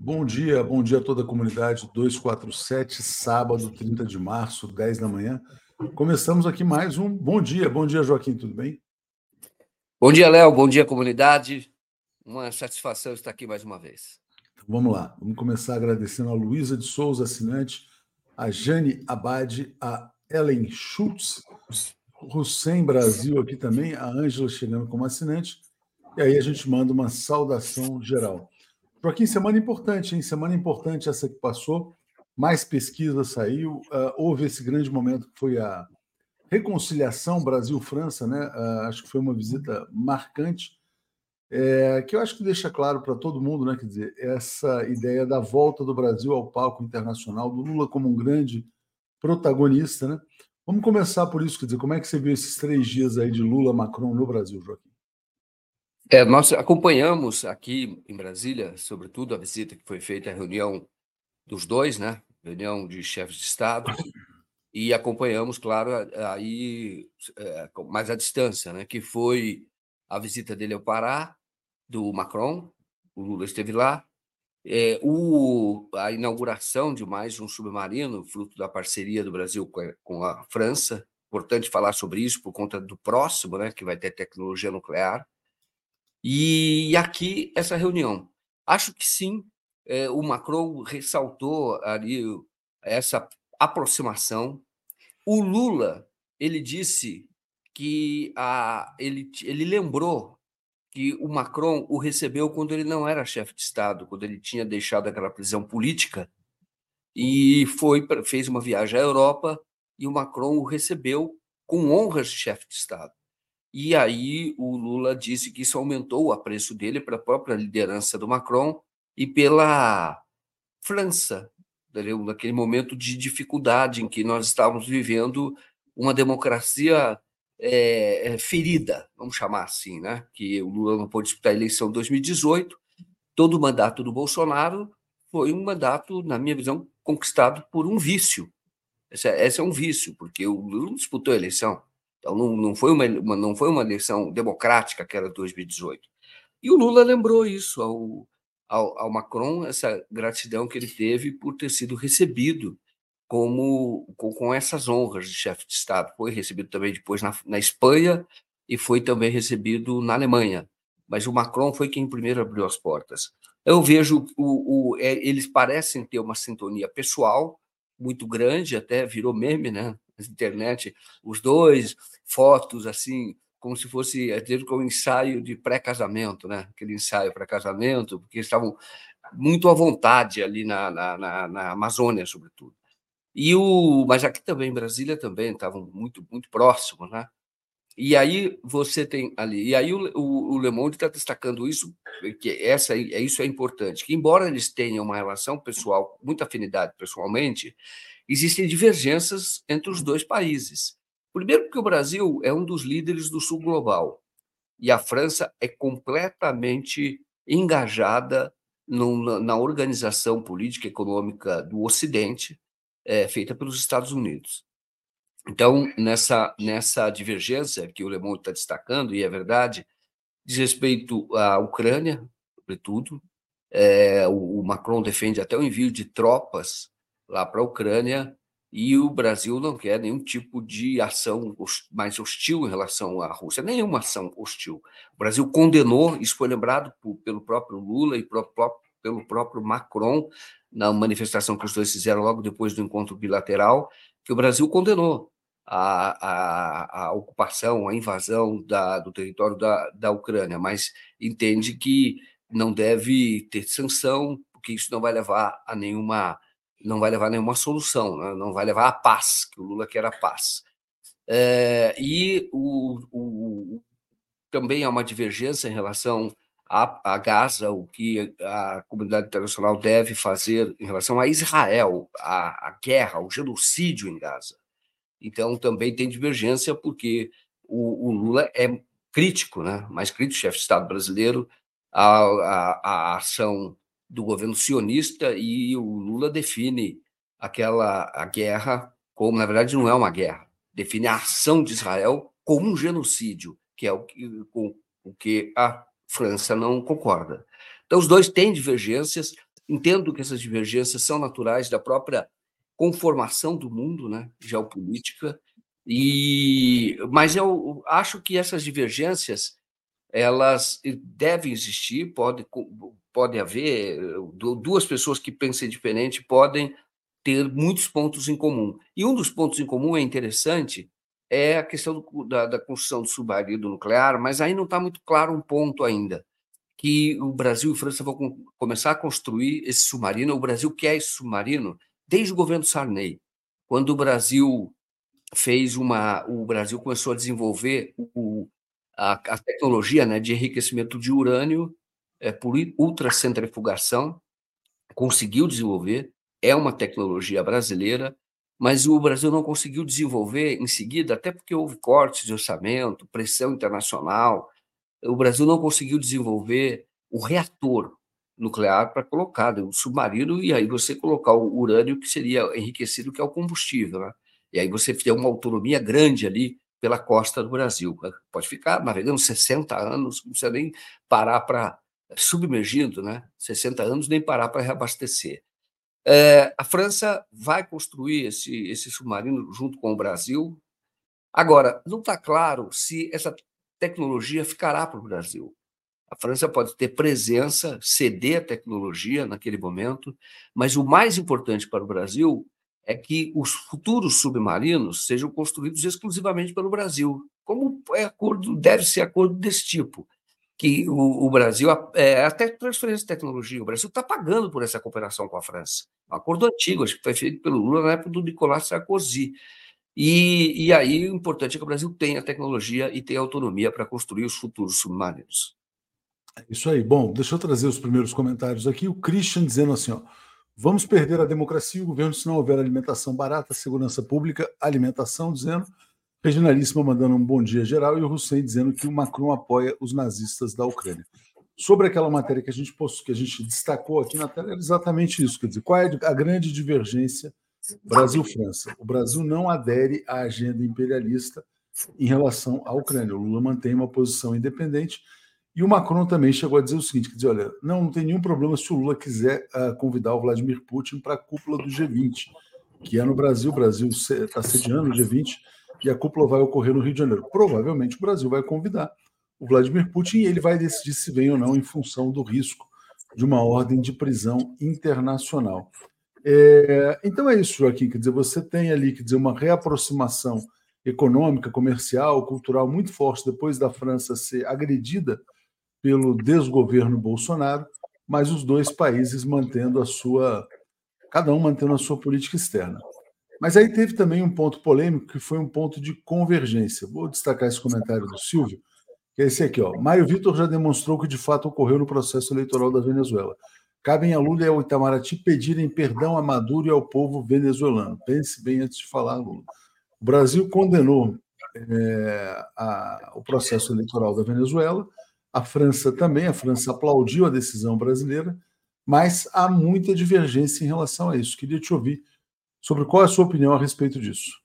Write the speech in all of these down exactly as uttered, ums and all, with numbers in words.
Bom dia, bom dia a toda a comunidade duzentos e quarenta e sete, sábado, trinta de março, dez da manhã. Começamos aqui mais um Bom Dia. Bom dia, Joaquim, tudo bem? Bom dia, Léo. Bom dia, comunidade. Uma satisfação estar aqui mais uma vez. Então, vamos lá. Vamos começar agradecendo a Luísa de Souza, assinante, a Jane Abad, a Ellen Schultz, Hussein Brasil aqui também, a Ângela chegando como assinante, e aí a gente manda uma saudação geral. Joaquim, semana importante, hein? Semana importante essa que passou, mais pesquisa saiu, uh, houve esse grande momento que foi a reconciliação Brasil-França, né? Uh, acho que foi uma visita marcante, é, que eu acho que deixa claro para todo mundo, né? Quer dizer, essa ideia da volta do Brasil ao palco internacional, do Lula como um grande protagonista, né? Vamos começar por isso, quer dizer, como é que você viu esses três dias aí de Lula-Macron no Brasil, Joaquim? É, nós acompanhamos aqui em Brasília, sobretudo, a visita que foi feita, a reunião dos dois, né? Reunião de chefes de Estado, e acompanhamos, claro, aí é, mais à distância, né? Que foi a visita dele ao Pará, do Macron, o Lula esteve lá, é, o, a inauguração de mais um submarino, fruto da parceria do Brasil com a, com a França. Importante falar sobre isso por conta do próximo, né? Que vai ter tecnologia nuclear. E aqui, essa reunião. Acho que sim, é, o Macron ressaltou ali essa aproximação. O Lula, ele disse que a, ele, ele lembrou que o Macron o recebeu quando ele não era chefe de Estado, quando ele tinha deixado aquela prisão política, e foi fez uma viagem à Europa, e o Macron o recebeu com honras de chefe de Estado. E aí o Lula disse que isso aumentou o apreço dele para a própria liderança do Macron e pela França, entendeu? Naquele momento de dificuldade em que nós estávamos vivendo uma democracia é, ferida, vamos chamar assim, né? Que o Lula não pôde disputar a eleição em dois mil e dezoito, todo o mandato do Bolsonaro foi um mandato, na minha visão, conquistado por um vício. Esse é, esse é um vício, porque o Lula não disputou a eleição. Então, não, não, foi uma, uma, não foi uma eleição democrática, que era dois mil e dezoito. E o Lula lembrou isso ao, ao, ao Macron, essa gratidão que ele teve por ter sido recebido como, com, com essas honras de chefe de Estado. Foi recebido também depois na, na Espanha e foi também recebido na Alemanha. Mas o Macron foi quem primeiro abriu as portas. Eu vejo, o, o, é, eles parecem ter uma sintonia pessoal muito grande, até virou meme, né? Na internet, os dois, fotos assim, como se fosse com um ensaio de pré-casamento, né? Aquele ensaio para casamento, porque eles estavam muito à vontade ali na, na, na, na Amazônia, sobretudo. E o, mas aqui também, em Brasília também, estavam muito, muito próximos, né? E aí você tem ali, e aí o, o, o Le Monde está destacando isso, que essa, é, isso é importante, que embora eles tenham uma relação pessoal, muita afinidade pessoalmente, existem divergências entre os dois países. Primeiro porque o Brasil é um dos líderes do Sul Global, e a França é completamente engajada no, na organização política e econômica do Ocidente, é, feita pelos Estados Unidos. Então, nessa, nessa divergência que o Le Monde está destacando, e é verdade, diz respeito à Ucrânia, sobretudo, é, o, o Macron defende até o envio de tropas lá para a Ucrânia, e o Brasil não quer nenhum tipo de ação mais hostil em relação à Rússia, nenhuma ação hostil. O Brasil condenou, isso foi lembrado por, pelo próprio Lula e pro, pro, pelo próprio Macron, na manifestação que os dois fizeram logo depois do encontro bilateral, que o Brasil condenou a, a, a ocupação, a invasão da, do território da, da Ucrânia, mas entende que não deve ter sanção, porque isso não vai levar a nenhuma, não vai levar a nenhuma solução, né? Não vai levar à paz, que o Lula quer a paz. É, e o, o, também há uma divergência em relação a, a Gaza, o que a comunidade internacional deve fazer em relação a Israel, a, a guerra, o genocídio em Gaza. Então, também tem divergência, porque o, o Lula é crítico, né? Mais crítico, chefe de Estado brasileiro, a, a, a ação do governo sionista, e o Lula define aquela a guerra como, na verdade, não é uma guerra, define a ação de Israel como um genocídio, que é o que, com o que a França não concorda. Então, os dois têm divergências, entendo que essas divergências são naturais da própria conformação do mundo, né, geopolítica, e, mas eu acho que essas divergências elas devem existir, pode, pode haver, duas pessoas que pensem diferente podem ter muitos pontos em comum. E um dos pontos em comum é interessante, é a questão do, da, da construção do submarino nuclear, mas aí não está muito claro um ponto ainda, que o Brasil e a França vão com, começar a construir esse submarino. O Brasil quer esse submarino desde o governo Sarney, quando o Brasil fez uma, o Brasil começou a desenvolver o, a, a tecnologia, né, de enriquecimento de urânio é, por ultracentrifugação, conseguiu desenvolver, é uma tecnologia brasileira, mas o Brasil não conseguiu desenvolver em seguida, até porque houve cortes de orçamento, pressão internacional, o Brasil não conseguiu desenvolver o reator nuclear para colocar o submarino, e aí você colocar o urânio que seria enriquecido, que é o combustível, né? E aí você tem uma autonomia grande ali pela costa do Brasil. Pode ficar navegando sessenta anos, não precisa nem parar para submergindo, né? sessenta anos, nem parar para reabastecer. É, a França vai construir esse, esse submarino junto com o Brasil. Agora, não está claro se essa tecnologia ficará para o Brasil. A França pode ter presença, ceder a tecnologia naquele momento, mas o mais importante para o Brasil é que os futuros submarinos sejam construídos exclusivamente pelo Brasil, como é acordo, deve ser acordo desse tipo, que o, o Brasil, é, até transferência de tecnologia, o Brasil está pagando por essa cooperação com a França. Um acordo antigo, acho que foi feito pelo Lula na época do Nicolas Sarkozy. E, e aí o importante é que o Brasil tenha tecnologia e tenha autonomia para construir os futuros submarinos. Isso aí. Bom, deixa eu trazer os primeiros comentários aqui. O Christian dizendo assim, ó, vamos perder a democracia e o governo se não houver alimentação barata, segurança pública, alimentação, dizendo. Regionalíssima mandando um bom dia geral e o Hussein dizendo que o Macron apoia os nazistas da Ucrânia. Sobre aquela matéria que a gente, que a gente destacou aqui na tela, é exatamente isso. Quer dizer, qual é a grande divergência Brasil-França? O Brasil não adere à agenda imperialista em relação à Ucrânia. O Lula mantém uma posição independente. E o Macron também chegou a dizer o seguinte, quer dizer, olha, não, não tem nenhum problema se o Lula quiser uh, convidar o Vladimir Putin para a cúpula do G vinte, que é no Brasil. O Brasil está sediando o G vinte e a cúpula vai ocorrer no Rio de Janeiro. Provavelmente o Brasil vai convidar o Vladimir Putin e ele vai decidir se vem ou não em função do risco de uma ordem de prisão internacional. É, então é isso, Joaquim, quer dizer, você tem ali, quer dizer, uma reaproximação econômica, comercial, cultural muito forte depois da França ser agredida pelo desgoverno Bolsonaro, mas os dois países mantendo a sua, cada um mantendo a sua política externa. Mas aí teve também um ponto polêmico, que foi um ponto de convergência. Vou destacar esse comentário do Silvio, que é esse aqui, ó. Mário Vitor já demonstrou que de fato ocorreu no processo eleitoral da Venezuela. Cabem a Lula e ao Itamaraty pedirem perdão a Maduro e ao povo venezuelano. Pense bem antes de falar, Lula. O Brasil condenou é, a, o processo eleitoral da Venezuela, a França também, a França aplaudiu a decisão brasileira, mas há muita divergência em relação a isso. Queria te ouvir sobre qual é a sua opinião a respeito disso.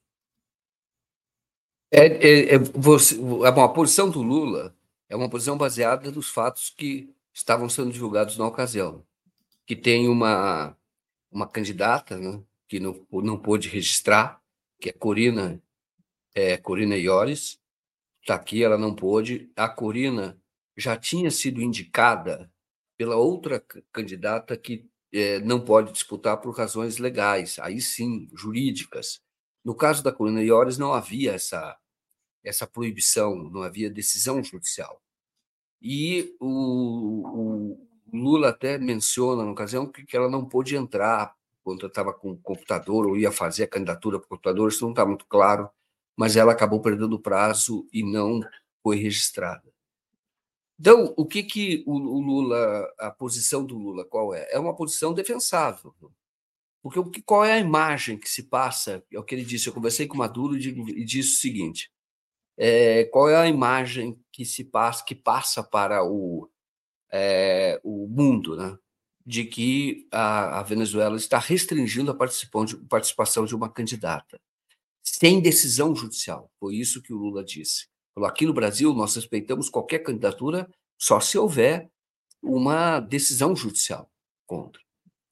É, é, é, você, a posição do Lula é uma posição baseada nos fatos que estavam sendo divulgados na ocasião, que tem uma, uma candidata, né, que não, não pôde registrar, que é Corina, é, Corina Iores, está aqui, ela não pôde. A Corina já tinha sido indicada pela outra candidata que é, não pode disputar por razões legais, aí sim, jurídicas. No caso da Corina Iores, não havia essa, essa proibição, não havia decisão judicial. E o, o Lula até menciona, na ocasião, que, que ela não pôde entrar quando estava com o computador ou ia fazer a candidatura para o computador, isso não está muito claro, mas ela acabou perdendo o prazo e não foi registrada. Então, o que, que o, o Lula, a posição do Lula, qual é? É uma posição defensável. Porque o que, qual é a imagem que se passa? É o que ele disse, eu conversei com o Maduro e disse o seguinte, é, qual é a imagem que se passa, que passa para o, é, o mundo, né? De que a, a Venezuela está restringindo a participação de, participação de uma candidata, sem decisão judicial. Foi isso que o Lula disse. Falou, aqui no Brasil, nós respeitamos qualquer candidatura só se houver uma decisão judicial contra.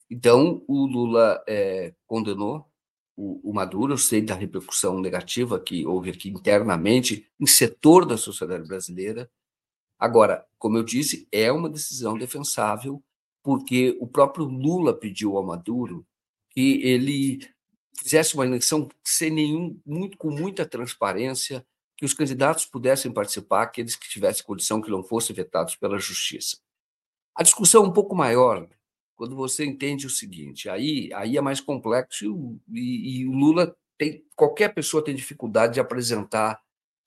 Então, o Lula é, condenou o, o Maduro, eu sei da repercussão negativa que houve aqui internamente, em setor da sociedade brasileira. Agora, como eu disse, é uma decisão defensável, porque o próprio Lula pediu ao Maduro que ele fizesse uma eleição sem nenhum, muito, com muita transparência, que os candidatos pudessem participar, aqueles que tivessem condição, que não fossem vetados pela justiça. A discussão é um pouco maior quando você entende o seguinte, aí, aí é mais complexo e, e o Lula tem, qualquer pessoa tem dificuldade de apresentar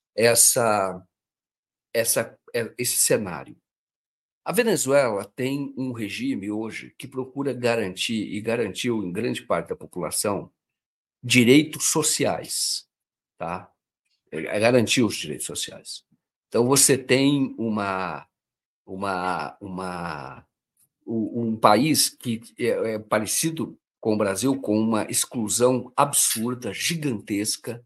essa, essa, esse cenário. A Venezuela tem um regime hoje que procura garantir, e garantiu em grande parte da população, direitos sociais, tá? É garantir os direitos sociais. Então, você tem uma, uma, uma, um país que é, é parecido com o Brasil, com uma exclusão absurda, gigantesca,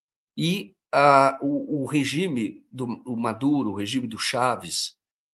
e a, o, o regime do o Maduro, o regime do Chávez,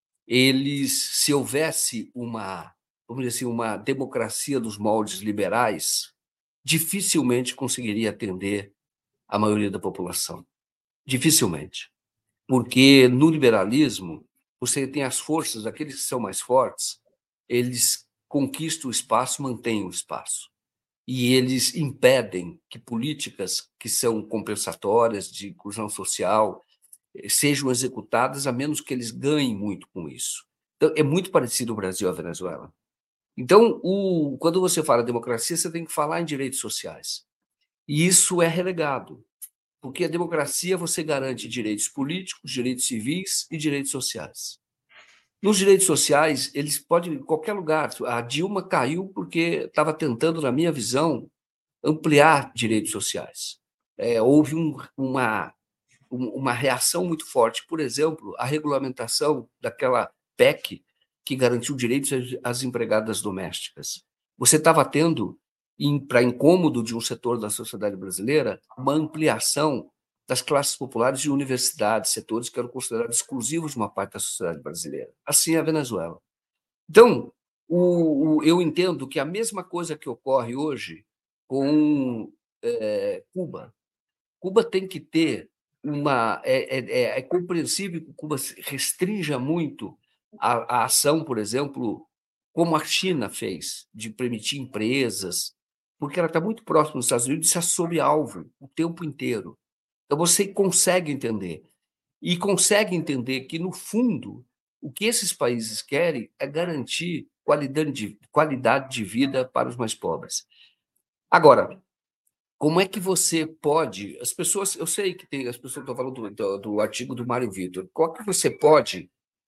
eles, se houvesse uma, vamos dizer assim, uma democracia dos moldes liberais, dificilmente conseguiria atender a maioria da população. Dificilmente. Porque no liberalismo, você tem as forças, aqueles que são mais fortes, eles conquistam o espaço, mantêm o espaço. E eles impedem que políticas que são compensatórias de inclusão social sejam executadas, a menos que eles ganhem muito com isso. Então, é muito parecido o Brasil à Venezuela. Então, o, quando você fala democracia, você tem que falar em direitos sociais. E isso é relegado, porque a democracia você garante direitos políticos, direitos civis e direitos sociais. Nos direitos sociais, eles podem, em qualquer lugar. A Dilma caiu porque estava tentando, na minha visão, ampliar direitos sociais. É, houve um, uma, uma reação muito forte. Por exemplo, a regulamentação daquela P E C que garantiu direitos às empregadas domésticas. Você estava tendo, para incômodo de um setor da sociedade brasileira, uma ampliação das classes populares de universidades, setores que eram considerados exclusivos de uma parte da sociedade brasileira. Assim é a Venezuela. Então, o, o, eu entendo que a mesma coisa que ocorre hoje com é, Cuba. Cuba tem que ter uma... É, é, é compreensível que Cuba restrinja muito a, a ação, por exemplo, como a China fez, de permitir empresas, porque ela está muito próxima dos Estados Unidos e está sob alvo o tempo inteiro. Então, você consegue entender. E consegue entender que, no fundo, o que esses países querem é garantir qualidade de, qualidade de vida para os mais pobres. Agora, como é que você pode... As pessoas... Eu sei que tem, as pessoas estão falando do, do, do artigo do Mário Vitor. Qual que você pode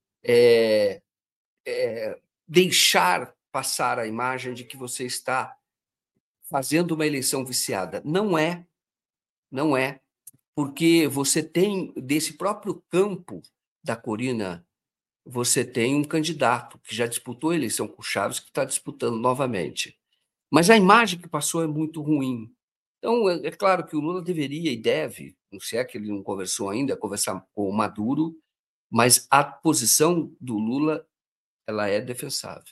é, é, deixar passar a imagem de que você está fazendo uma eleição viciada? Não é. Não é. Porque você tem, desse próprio campo da Corina, você tem um candidato que já disputou a eleição com o Chaves, que está disputando novamente. Mas a imagem que passou é muito ruim. Então, é, é claro que o Lula deveria e deve, não sei, é que ele não conversou ainda, conversar com o Maduro, mas a posição do Lula ela é defensável.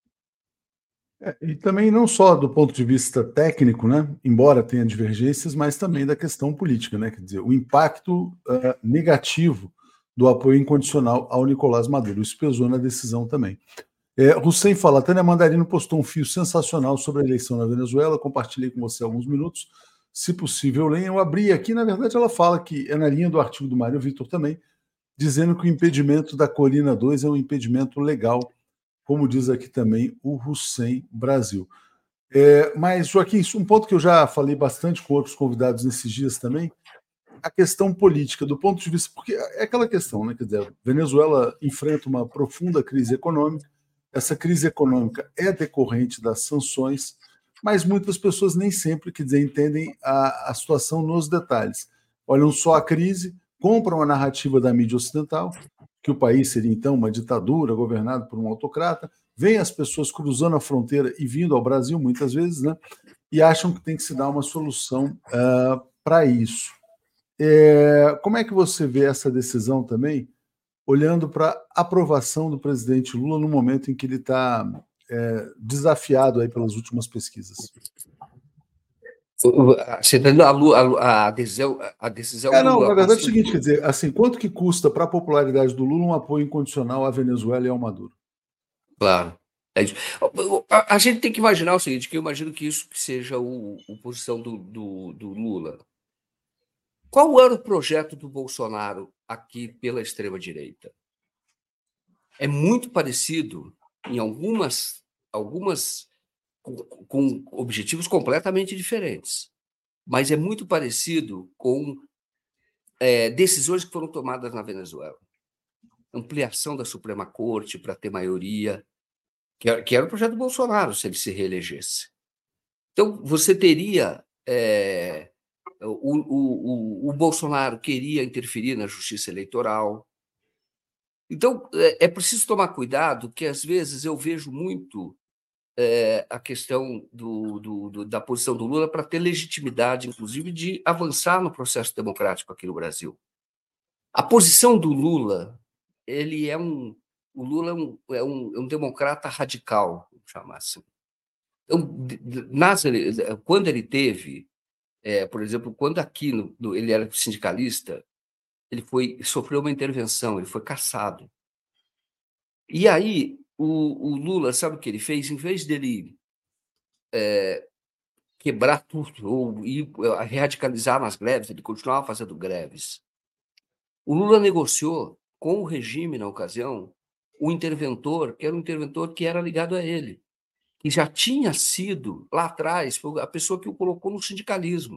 É, e também não só do ponto de vista técnico, né, embora tenha divergências, mas também da questão política, né, quer dizer, o impacto uh, negativo do apoio incondicional ao Nicolás Maduro. Isso pesou na decisão também. É, Hussein fala, Tânia Mandarino postou um fio sensacional sobre a eleição na Venezuela, compartilhei com você há alguns minutos, se possível, leia. Eu abri aqui, na verdade ela fala que é na linha do artigo do Mário Vitor também, dizendo que o impedimento da Corina dois é um impedimento legal, como diz aqui também o Hussein Brasil. É, mas, Joaquim, um ponto que eu já falei bastante com outros convidados nesses dias também, a questão política, do ponto de vista... Porque é aquela questão, né? Quer dizer, a Venezuela enfrenta uma profunda crise econômica, essa crise econômica é decorrente das sanções, mas muitas pessoas nem sempre, quer dizer, entendem a, a situação nos detalhes. Olham só a crise, compram a narrativa da mídia ocidental, que o país seria, então, uma ditadura governada por um autocrata, vêm as pessoas cruzando a fronteira e vindo ao Brasil, muitas vezes, né? E acham que tem que se dar uma solução uh, para isso. É, como é que você vê essa decisão também, olhando para a aprovação do presidente Lula no momento em que ele está é, desafiado aí pelas últimas pesquisas. Você está dando a, a, a decisão, a decisão é, não, do, na verdade é o seguinte, quer dizer, assim, quanto que custa para a popularidade do Lula um apoio incondicional à Venezuela e ao Maduro? Claro. É isso. A, a gente tem que imaginar o seguinte, que eu imagino que isso que seja o, a posição do, do, do Lula. Qual era o projeto do Bolsonaro aqui pela extrema-direita? É muito parecido em algumas, algumas com, com objetivos completamente diferentes, mas é muito parecido com é, decisões que foram tomadas na Venezuela. Ampliação da Suprema Corte para ter maioria, que era, que era o projeto do Bolsonaro, se ele se reelegesse. Então, você teria... É, o, o, o, o Bolsonaro queria interferir na justiça eleitoral. Então, é, é preciso tomar cuidado, que às vezes eu vejo muito é, a questão do, do, do, da posição do Lula para ter legitimidade, inclusive, de avançar no processo democrático aqui no Brasil. A posição do Lula, ele é um... O Lula é um, é um, é um democrata radical, vamos chamar assim. Então, nas, quando ele teve, é, por exemplo, quando aqui no, no, ele era sindicalista, ele foi, sofreu uma intervenção, ele foi cassado. E aí, o, o Lula, sabe o que ele fez? Em vez dele é, quebrar tudo ou ir, radicalizar nas greves, ele continuava fazendo greves. O Lula negociou com o regime, na ocasião, o interventor, que era um interventor que era ligado a ele, que já tinha sido, lá atrás, a pessoa que o colocou no sindicalismo.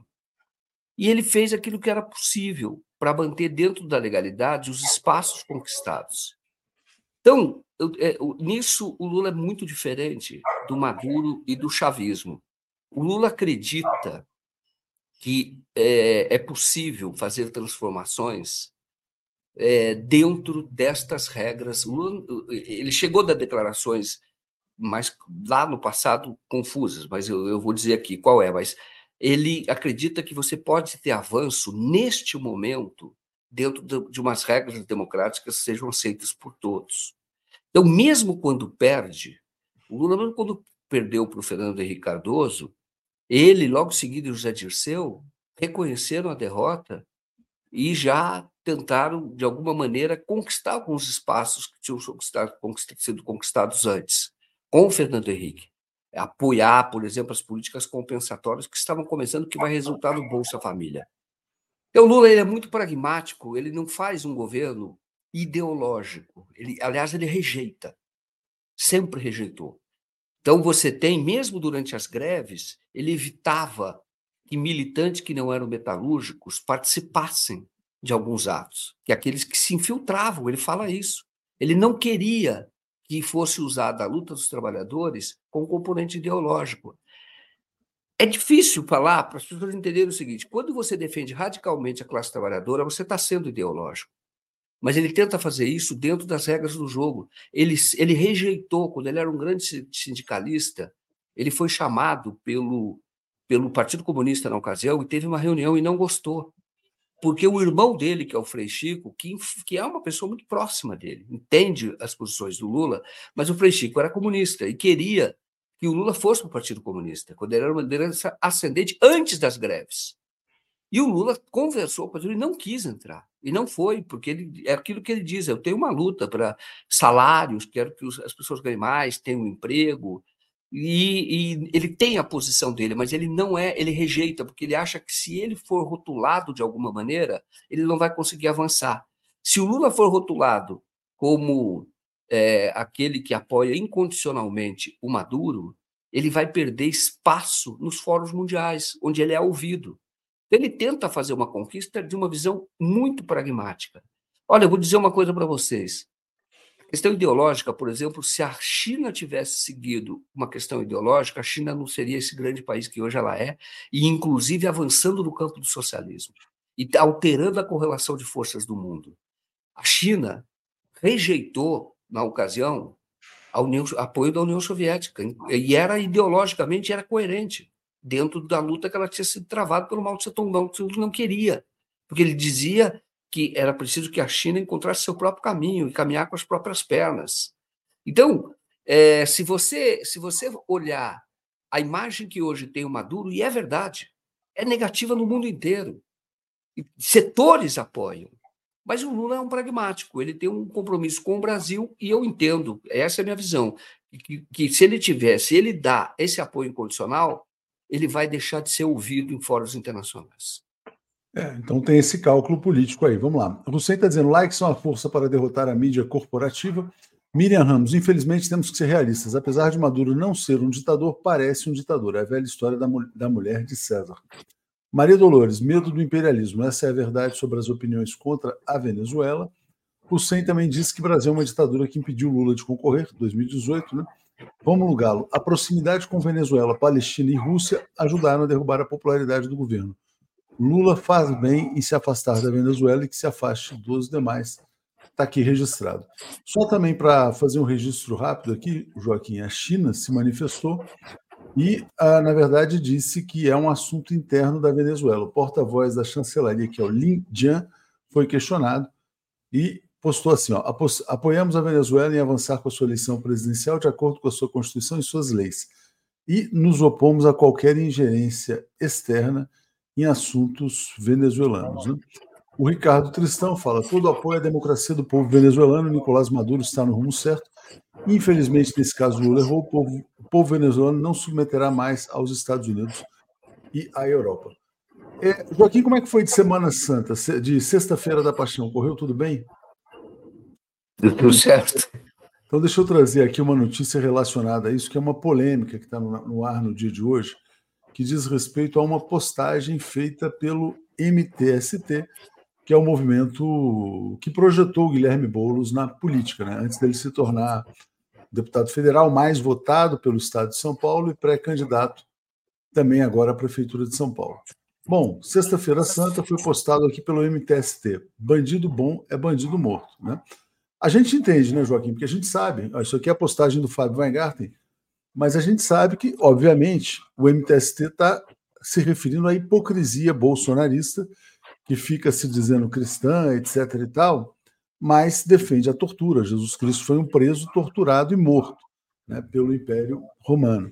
E ele fez aquilo que era possível para manter dentro da legalidade os espaços conquistados. Então, eu, é, nisso, o Lula é muito diferente do Maduro e do chavismo. O Lula acredita que é, é possível fazer transformações é, dentro destas regras. O Lula, ele chegou a dar declarações mais lá no passado confusas, mas eu, eu vou dizer aqui qual é, mas ele acredita que você pode ter avanço neste momento dentro de, de umas regras democráticas que sejam aceitas por todos. Então, mesmo quando perde, o Lula, mesmo quando perdeu para o Fernando Henrique Cardoso, ele, logo seguido, e o José Dirceu, reconheceram a derrota e já tentaram, de alguma maneira, conquistar alguns espaços que tinham sido conquistados antes, com o Fernando Henrique. Apoiar, por exemplo, as políticas compensatórias que estavam começando, que vai resultar no Bolsa Família. Então, o Lula ele é muito pragmático, ele não faz um governo ideológico. Ele, aliás, ele rejeita, sempre rejeitou. Então, você tem, mesmo durante as greves, ele evitava que militantes que não eram metalúrgicos participassem de alguns atos, que aqueles que se infiltravam, ele fala isso. Ele não queria que fosse usada a luta dos trabalhadores com componente ideológico. É difícil falar para as pessoas entenderem o seguinte: quando você defende radicalmente a classe trabalhadora, você está sendo ideológico. Mas ele tenta fazer isso dentro das regras do jogo. Ele, ele rejeitou, quando ele era um grande sindicalista, ele foi chamado pelo, pelo Partido Comunista na ocasião e teve uma reunião e não gostou. Porque o irmão dele, que é o Frei Chico, que, que é uma pessoa muito próxima dele, entende as posições do Lula, mas o Frei Chico era comunista e queria que o Lula fosse para o Partido Comunista, quando ele era uma liderança ascendente antes das greves. E o Lula conversou com ele e não quis entrar. E não foi, porque ele, é aquilo que ele diz: eu tenho uma luta para salários, quero que os, as pessoas ganhem mais, tenham um emprego. E, e ele tem a posição dele, mas ele não é, ele rejeita, porque ele acha que se ele for rotulado de alguma maneira, ele não vai conseguir avançar. Se o Lula for rotulado como é, aquele que apoia incondicionalmente o Maduro, ele vai perder espaço nos fóruns mundiais, onde ele é ouvido. Ele tenta fazer uma conquista de uma visão muito pragmática. Olha, eu vou dizer uma coisa para vocês. A questão ideológica, por exemplo, se a China tivesse seguido uma questão ideológica, a China não seria esse grande país que hoje ela é, e inclusive avançando no campo do socialismo, e alterando a correlação de forças do mundo. A China rejeitou, na ocasião, a União, apoio da União Soviética, e era ideologicamente era coerente dentro da luta que ela tinha sido travada pelo Mao Tse-tung. Mao Tse-tung não queria, porque ele dizia que era preciso que a China encontrasse seu próprio caminho e caminhar com as próprias pernas. Então, É, se você, se você olhar a imagem que hoje tem o Maduro, e é verdade, é negativa no mundo inteiro. E setores apoiam. Mas o Lula é um pragmático, ele tem um compromisso com o Brasil, e eu entendo, essa é a minha visão, que, que se ele tiver, se ele dá esse apoio incondicional, ele vai deixar de ser ouvido em fóruns internacionais. É, então tem esse cálculo político aí. Vamos lá. O Hussein está dizendo: likes são a força para derrotar a mídia corporativa. Miriam Ramos: infelizmente temos que ser realistas. Apesar de Maduro não ser um ditador, parece um ditador. É a velha história da, da mulher de César. Maria Dolores: medo do imperialismo. Essa é a verdade sobre as opiniões contra a Venezuela. Hussein também disse que o Brasil é uma ditadura que impediu Lula de concorrer, dois mil e dezoito, né? Rômulo Galo: a proximidade com Venezuela, Palestina e Rússia ajudaram a derrubar a popularidade do governo. Lula faz bem em se afastar da Venezuela e que se afaste dos demais. Está aqui registrado. Só também para fazer um registro rápido aqui, Joaquim, a China se manifestou e, ah, na verdade, disse que é um assunto interno da Venezuela. O porta-voz da chancelaria, que é o Lin Jian, foi questionado e postou assim: ó, apoiamos a Venezuela em avançar com a sua eleição presidencial de acordo com a sua Constituição e suas leis, e nos opomos a qualquer ingerência externa em assuntos venezuelanos. Né? O Ricardo Tristão fala: todo apoio à democracia do povo venezuelano, Nicolás Maduro está no rumo certo. Infelizmente, nesse caso, Lula errou, o povo, o povo venezuelano não submeterá mais aos Estados Unidos e à Europa. É, Joaquim, como é que foi de Semana Santa, de Sexta-feira da Paixão? Correu tudo bem? Tudo certo. Então, deixa eu trazer aqui uma notícia relacionada a isso, que é uma polêmica que está no, no ar no dia de hoje, que diz respeito a uma postagem feita pelo M T S T, que é o movimento que projetou o Guilherme Boulos na política, né? Antes dele se tornar deputado federal mais votado pelo estado de São Paulo e pré-candidato também agora à Prefeitura de São Paulo. Bom, Sexta-feira Santa foi postado aqui pelo M T S T. Bandido bom é bandido morto, né? A gente entende, né, Joaquim? Porque a gente sabe, isso aqui é a postagem do Fábio Weingarten, mas a gente sabe que, obviamente, o M T S T está se referindo à hipocrisia bolsonarista, que fica se dizendo cristã, etc e tal, mas defende a tortura. Jesus Cristo foi um preso, torturado e morto, né, pelo Império Romano.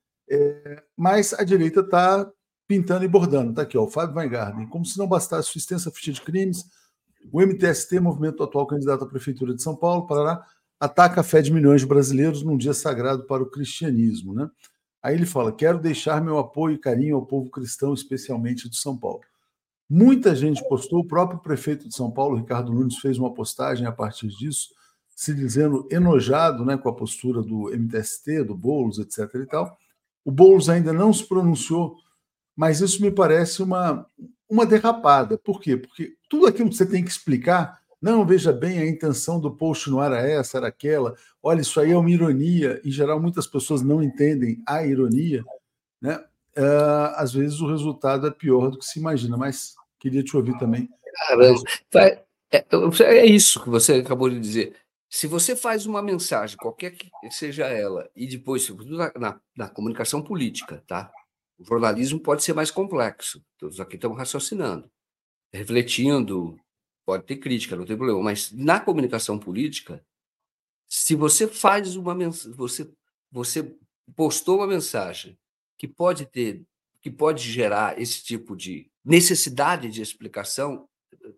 É, mas a direita está pintando e bordando. Está aqui, ó, o Fábio Weingarten. Como se não bastasse sua extensa ficha de crimes, o M T S T, movimento atual candidato à Prefeitura de São Paulo, Paraná, ataca a fé de milhões de brasileiros num dia sagrado para o cristianismo. Né? Aí ele fala: quero deixar meu apoio e carinho ao povo cristão, especialmente de São Paulo. Muita gente postou, o próprio prefeito de São Paulo, Ricardo Nunes, fez uma postagem a partir disso, se dizendo enojado, né, com a postura do M T S T, do Boulos, etc e tal. O Boulos ainda não se pronunciou, mas isso me parece uma, uma derrapada. Por quê? Porque tudo aquilo que você tem que explicar, não, veja bem, a intenção do post não era essa, era aquela, olha, isso aí é uma ironia. Em geral, muitas pessoas não entendem a ironia, né? Uh, às vezes o resultado é pior do que se imagina, mas queria te ouvir também. Caramba, é, é isso que você acabou de dizer. Se você faz uma mensagem, qualquer que seja ela, e depois, sobretudo na, na, na comunicação política, tá? O jornalismo pode ser mais complexo. Todos aqui estamos raciocinando, refletindo, pode ter crítica, não tem problema. Mas na comunicação política, se você faz uma mensagem, você, você postou uma mensagem que pode ter, que pode gerar esse tipo de necessidade de explicação,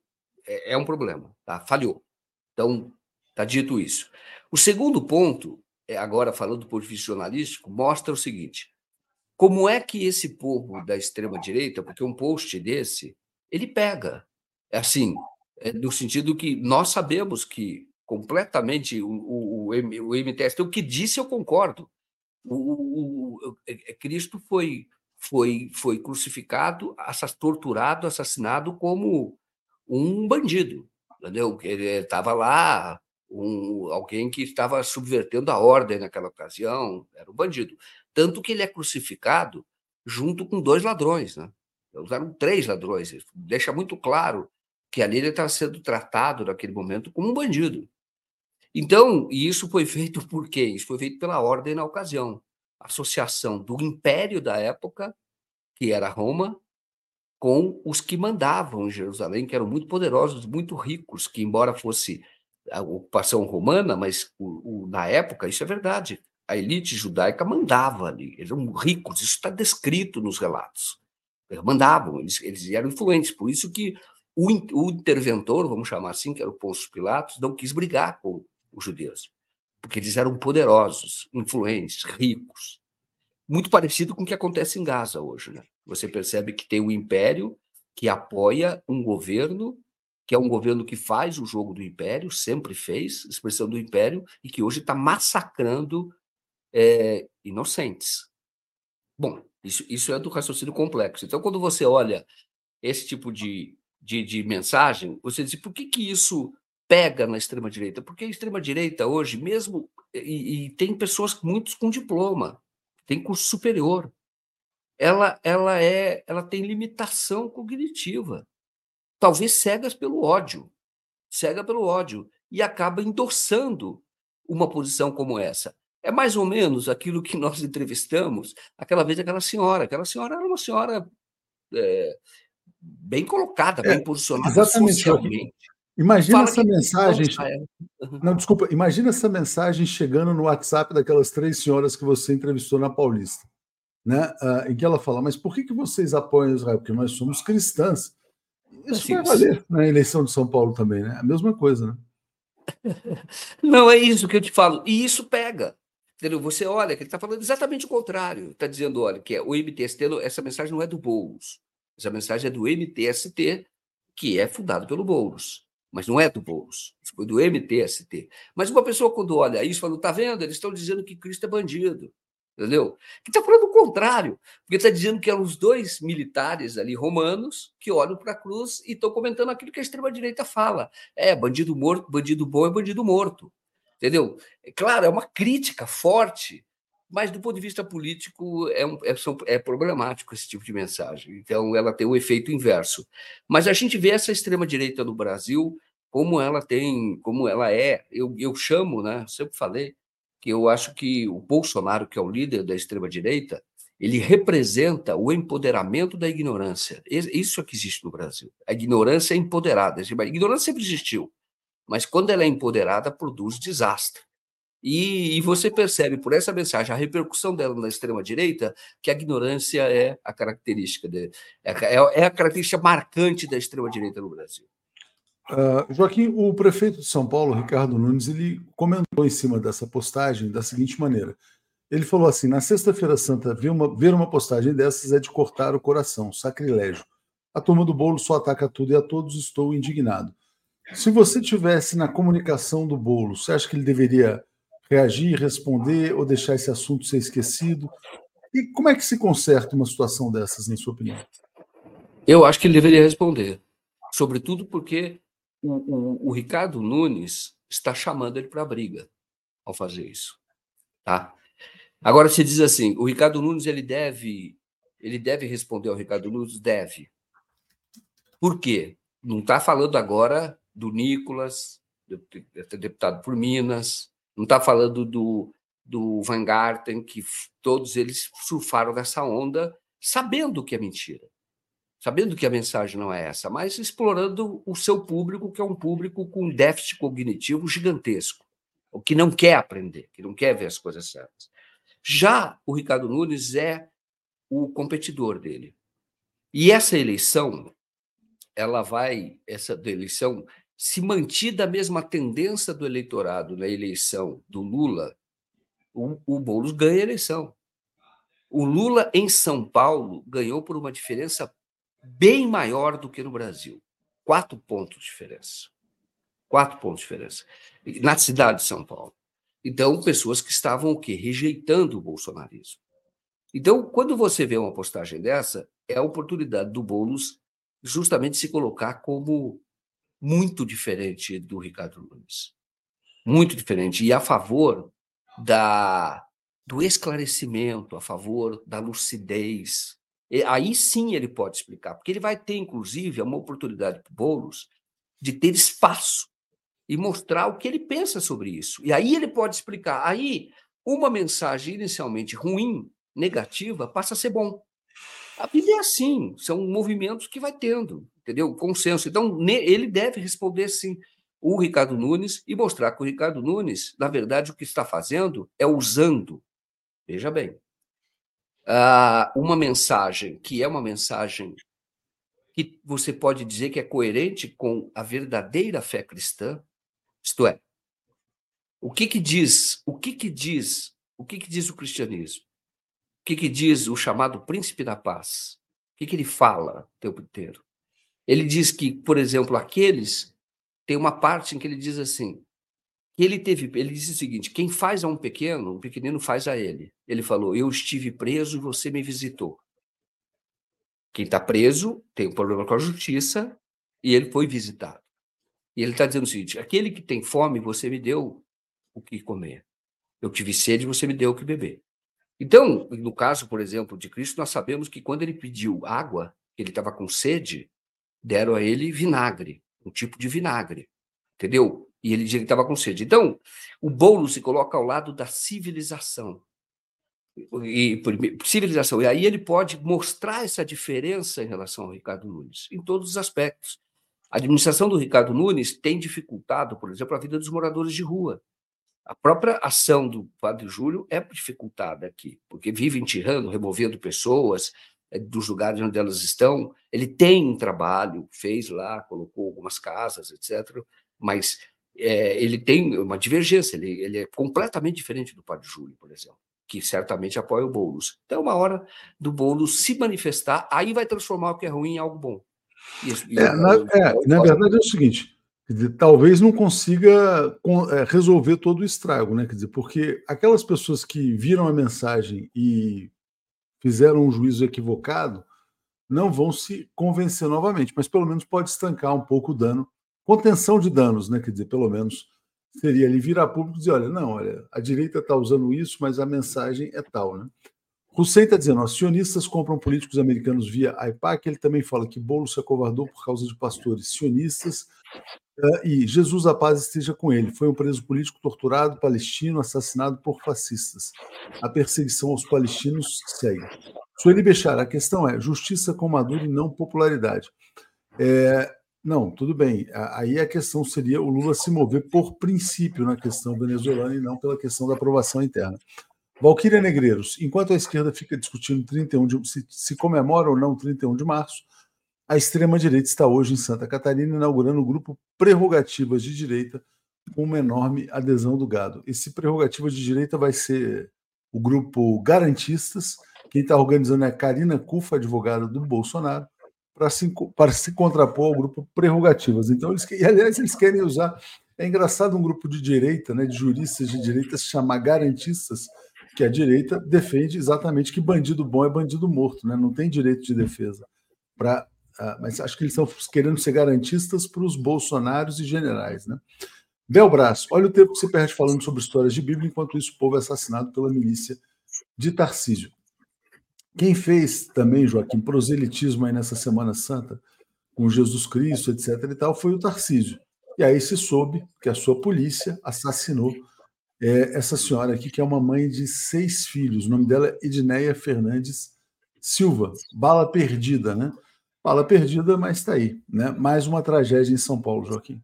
é, é um problema, tá? Falhou. Então, está dito isso. O segundo ponto, é agora falando do ponto de vista jornalístico, mostra o seguinte: como é que esse povo da extrema-direita, porque um post desse, ele pega, é assim, é no sentido que nós sabemos que completamente o, o, o M T S T, o que disse eu concordo. O, o, o, Cristo foi, foi, foi crucificado, assas, torturado, assassinado como um bandido, entendeu? Ele estava lá, um, alguém que estava subvertendo a ordem naquela ocasião, era um bandido. Tanto que ele é crucificado junto com dois ladrões, né? Usaram três ladrões. Deixa muito claro que ali ele estava sendo tratado, naquele momento, como um bandido. Então, e isso foi feito por quê? Isso foi feito pela ordem na ocasião. A associação do império da época, que era Roma, com os que mandavam em Jerusalém, que eram muito poderosos, muito ricos, que, embora fosse a ocupação romana, mas o, o, na época, isso é verdade, a elite judaica mandava ali, eles eram ricos, isso está descrito nos relatos. Eles mandavam, eles, eles eram influentes, por isso que o, o interventor, vamos chamar assim, que era o Pôncio Pilatos, não quis brigar com os judeus, porque eles eram poderosos, influentes, ricos. Muito parecido com o que acontece em Gaza hoje, né? Você percebe que tem um império que apoia um governo, que é um governo que faz o jogo do império, sempre fez, expressão do império, e que hoje está massacrando é, inocentes. Bom, isso, isso é do raciocínio complexo. Então, quando você olha esse tipo de, de, de mensagem, você diz, por que, que isso pega na extrema-direita? Porque a extrema-direita hoje, mesmo, e, e tem pessoas, muitos com diploma, tem curso superior, ela, ela, é, ela tem limitação cognitiva, talvez cegas pelo ódio, cega pelo ódio, e acaba endossando uma posição como essa. É mais ou menos aquilo que nós entrevistamos aquela vez, aquela senhora. Aquela senhora era uma senhora é, bem colocada, É, bem posicionada exatamente, Joaquim. socialmente. Imagina Fala essa que mensagem. uhum. Não, desculpa, imagina essa mensagem chegando no WhatsApp daquelas três senhoras que você entrevistou na Paulista, né? Uh, em que ela fala, mas por que, que vocês apoiam Israel? Porque nós somos cristãs. Isso Assim, vai valer na eleição de São Paulo também, né? A mesma coisa, né? Não, é isso que eu te falo. E isso pega. Entendeu? Você olha que ele está falando exatamente o contrário. Está dizendo, olha, que é o M T S T, essa mensagem não é do Boulos. Essa mensagem é do M T S T, que é fundado pelo Boulos. Mas não é do Boulos. Isso foi do M T S T. Mas uma pessoa, quando olha isso, fala, está vendo? Eles estão dizendo que Cristo é bandido. Entendeu? Que está falando o contrário, porque está dizendo que eram os dois militares ali romanos que olham para a cruz e estão comentando aquilo que a extrema-direita fala. É, bandido morto, bandido bom é bandido morto. Entendeu? É claro, é uma crítica forte, mas do ponto de vista político é, um, é, é problemático esse tipo de mensagem. Então, ela tem o efeito inverso. Mas a gente vê essa extrema-direita no Brasil como ela tem, como ela é. Eu, eu chamo, né? Sempre falei que eu acho que o Bolsonaro, que é o líder da extrema-direita, ele representa o empoderamento da ignorância. Isso é que existe no Brasil. A ignorância é empoderada. A ignorância sempre existiu, mas quando ela é empoderada, produz desastre. E, e você percebe, por essa mensagem, a repercussão dela na extrema-direita, que a ignorância é a característica, de, é, é a característica marcante da extrema-direita no Brasil. Uh, Joaquim, o prefeito de São Paulo, Ricardo Nunes, ele comentou em cima dessa postagem da seguinte maneira. Ele falou assim, na sexta-feira santa, ver uma, ver uma postagem dessas é de cortar o coração, sacrilégio. A turma do bolo só ataca tudo e a todos, estou indignado. Se você tivesse na comunicação do bolo, você acha que ele deveria reagir, responder ou deixar esse assunto ser esquecido? E como é que se conserta uma situação dessas, na sua opinião? Eu acho que ele deveria responder, sobretudo porque o, o, o Ricardo Nunes está chamando ele para a briga ao fazer isso, tá? Agora se diz assim, o Ricardo Nunes ele deve, ele deve responder ao Ricardo Nunes, deve. Por quê? Não está falando agora do Nicolas, deputado por Minas, não está falando do, do Van Garten, que todos eles surfaram nessa onda sabendo que é mentira, sabendo que a mensagem não é essa, mas explorando o seu público, que é um público com déficit cognitivo gigantesco, o que não quer aprender, que não quer ver as coisas certas. Já o Ricardo Nunes é o competidor dele. E essa eleição, ela vai, essa eleição, se mantida a mesma tendência do eleitorado na eleição do Lula, o, o Boulos ganha a eleição. O Lula, em São Paulo, ganhou por uma diferença bem maior do que no Brasil. Quatro pontos de diferença. Quatro pontos de diferença. Na cidade de São Paulo. Então, pessoas que estavam o quê? Rejeitando o bolsonarismo. Então, quando você vê uma postagem dessa, é a oportunidade do Boulos justamente se colocar como muito diferente do Ricardo Nunes. Muito diferente. E a favor da, do esclarecimento, a favor da lucidez. E aí sim ele pode explicar, porque ele vai ter, inclusive, uma oportunidade para o Boulos de ter espaço e mostrar o que ele pensa sobre isso. E aí ele pode explicar. Aí, uma mensagem inicialmente ruim, negativa, passa a ser bom. A vida é assim, são movimentos que vai tendo, entendeu? Consenso. Então, ele deve responder sim. o Ricardo Nunes e mostrar que o Ricardo Nunes, na verdade, o que está fazendo é usando, veja bem, ah, uma mensagem que é uma mensagem que você pode dizer que é coerente com a verdadeira fé cristã, isto é, o que que diz, o que que diz, o que que diz o cristianismo? O que que diz o chamado príncipe da paz? O que que ele fala o tempo inteiro? Ele diz que, por exemplo, aqueles, tem uma parte em que ele diz assim, que ele teve, ele diz o seguinte, quem faz a um pequeno, um pequenino faz a ele. Ele falou, eu estive preso e você me visitou. Quem está preso tem um problema com a justiça e ele foi visitado. E ele está dizendo o seguinte, aquele que tem fome, você me deu o que comer. Eu tive sede, você me deu o que beber. Então, no caso, por exemplo, de Cristo, nós sabemos que quando ele pediu água, ele estava com sede, deram a ele vinagre, um tipo de vinagre, entendeu? E ele dizia que estava com sede. Então, o bolo se coloca ao lado da civilização. E, civilização. E aí ele pode mostrar essa diferença em relação ao Ricardo Nunes, em todos os aspectos. A administração do Ricardo Nunes tem dificultado, por exemplo, a vida dos moradores de rua. A própria ação do Padre Júlio é dificultada aqui, porque vive enterrando, removendo pessoas é, dos lugares onde elas estão. Ele tem um trabalho, fez lá, colocou algumas casas, etcétera, mas é, ele tem uma divergência, ele, ele é completamente diferente do Padre Júlio, por exemplo, que certamente apoia o Boulos. Então, uma hora do Boulos se manifestar, aí vai transformar o que é ruim em algo bom. E, e, é, na, é, na verdade é o seguinte, quer dizer, talvez não consiga é, resolver todo o estrago, né? Quer dizer, porque aquelas pessoas que viram a mensagem e fizeram um juízo equivocado não vão se convencer novamente, mas pelo menos pode estancar um pouco o dano, contenção de danos, né? Quer dizer, pelo menos seria ali virar público e dizer, olha, não, olha, a direita está usando isso, mas a mensagem é tal, né? Hussein está dizendo, os sionistas compram políticos americanos via A I P A C, ele também fala que Boulos se acovardou por causa de pastores sionistas uh, e Jesus a paz esteja com ele. Foi um preso político torturado, palestino, assassinado por fascistas. A perseguição aos palestinos segue. Sueli Bechara, a questão é justiça com Maduro e não popularidade. É, não, tudo bem. Aí a questão seria o Lula se mover por princípio na questão venezuelana e não pela questão da aprovação interna. Valquíria Negreiros, enquanto a esquerda fica discutindo trinta e um de, se, se comemora ou não trinta e um de março, a extrema-direita está hoje em Santa Catarina inaugurando o grupo Prerrogativas de Direita com uma enorme adesão do gado. Esse Prerrogativas de Direita vai ser o grupo Garantistas, quem está organizando é a Karina Cufa, advogada do Bolsonaro, para se, para se contrapor ao grupo Prerrogativas. Então, eles, e, aliás, eles querem usar... É engraçado um grupo de direita, né, de juristas de direita, se chamar Garantistas, que a direita defende exatamente que bandido bom é bandido morto, né? Não tem direito de defesa. Pra, uh, mas acho que eles estão querendo ser garantistas para os bolsonaros e generais. Né? Belbras, olha o tempo que se perde falando sobre histórias de Bíblia, enquanto isso o povo é assassinado pela milícia de Tarcísio. Quem fez também, Joaquim, proselitismo aí nessa Semana Santa, com Jesus Cristo, etc e tal, foi o Tarcísio. E aí se soube que a sua polícia assassinou É essa senhora aqui, que é uma mãe de seis filhos. O nome dela é Edneia Fernandes Silva. Bala perdida, né? Bala perdida, mas está aí. Né? Mais uma tragédia em São Paulo, Joaquim.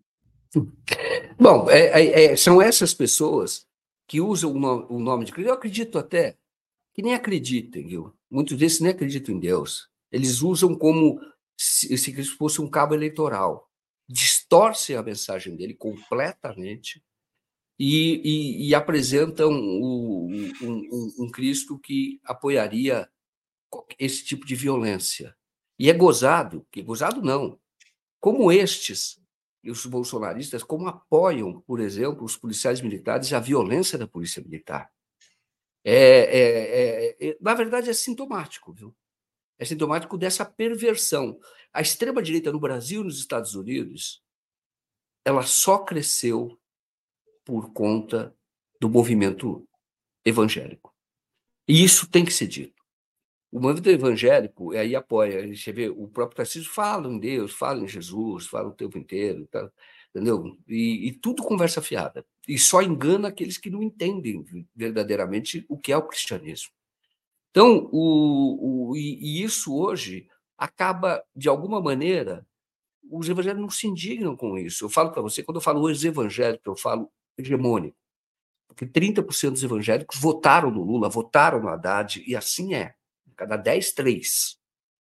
Bom, é, é, é, são essas pessoas que usam o nome, o nome de Cristo. Eu acredito até que nem acreditem, viu? Muitos desses nem acreditam em Deus. Eles usam como se, se Cristo fosse um cabo eleitoral. Distorcem a mensagem dele completamente. E, e, e apresentam o, um, um, um Cristo que apoiaria esse tipo de violência. E é gozado, que gozado não, como estes, e os bolsonaristas, como apoiam, por exemplo, os policiais militares e a violência da polícia militar. É, é, é, na verdade, é sintomático, viu? É sintomático dessa perversão. A extrema-direita no Brasil e nos Estados Unidos, ela só cresceu por conta do movimento evangélico. E isso tem que ser dito. O movimento evangélico aí apoia, a gente vê, o próprio Tarcísio fala em Deus, fala em Jesus, fala o tempo inteiro, tá, entendeu? E, e tudo conversa fiada. E só engana aqueles que não entendem verdadeiramente o que é o cristianismo. Então, o, o, e, e isso hoje acaba, de alguma maneira, os evangélicos não se indignam com isso. Eu falo para você, quando eu falo ex-evangélico, eu falo hegemônico, porque trinta por cento dos evangélicos votaram no Lula, votaram no Haddad, e assim é. Cada dez, três.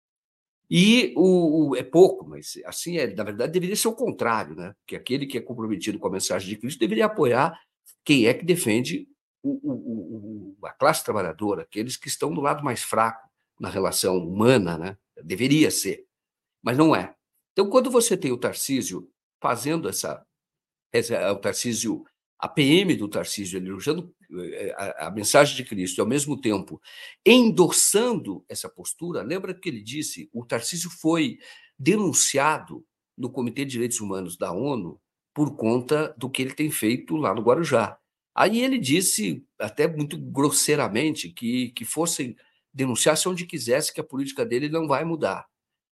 E o, o, é pouco, mas assim é. Na verdade, deveria ser o contrário, né? Porque aquele que é comprometido com a mensagem de Cristo deveria apoiar quem é que defende o, o, o, a classe trabalhadora, aqueles que estão do lado mais fraco na relação humana, né? Deveria ser, mas não é. Então, quando você tem o Tarcísio fazendo essa, essa o Tarcísio, a P M do Tarcísio, ele usando a, a mensagem de Cristo, e ao mesmo tempo endossando essa postura, lembra que ele disse, o Tarcísio foi denunciado no Comitê de Direitos Humanos da ONU por conta do que ele tem feito lá no Guarujá. Aí ele disse, até muito grosseiramente, que, que fossem denunciar-se onde quisesse, que a política dele não vai mudar.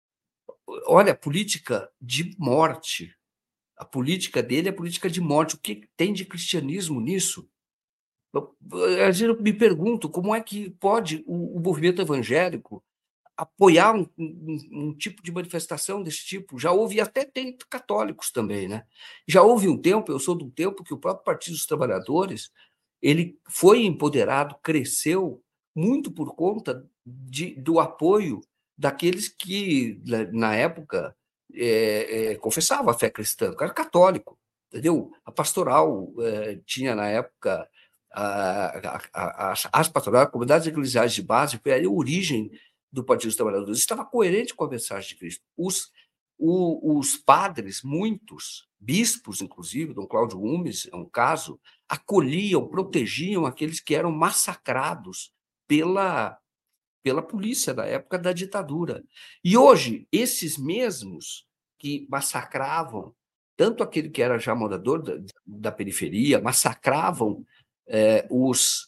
Olha, política de morte. A política dele é política de morte. O que tem de cristianismo nisso? Eu, às vezes eu me pergunto como é que pode o, o movimento evangélico apoiar um, um, um tipo de manifestação desse tipo. Já houve, até tem católicos também, né? Já houve um tempo, eu sou de um tempo que o próprio Partido dos Trabalhadores ele foi empoderado, cresceu muito por conta de, do apoio daqueles que, na época, é, é, confessavam a fé cristã, era católico, entendeu? A pastoral é, tinha, na época, a, a, a, as, as pastorais, comunidades eclesiais de base, foi a origem do Partido dos Trabalhadores, estava coerente com a mensagem de Cristo. Os, o, os padres, muitos, bispos, inclusive, Dom Cláudio Umes, é um caso, acolhiam, protegiam aqueles que eram massacrados pela, pela polícia da época da ditadura. E hoje, esses mesmos que massacravam, tanto aquele que era já morador da, da periferia, massacravam é, os,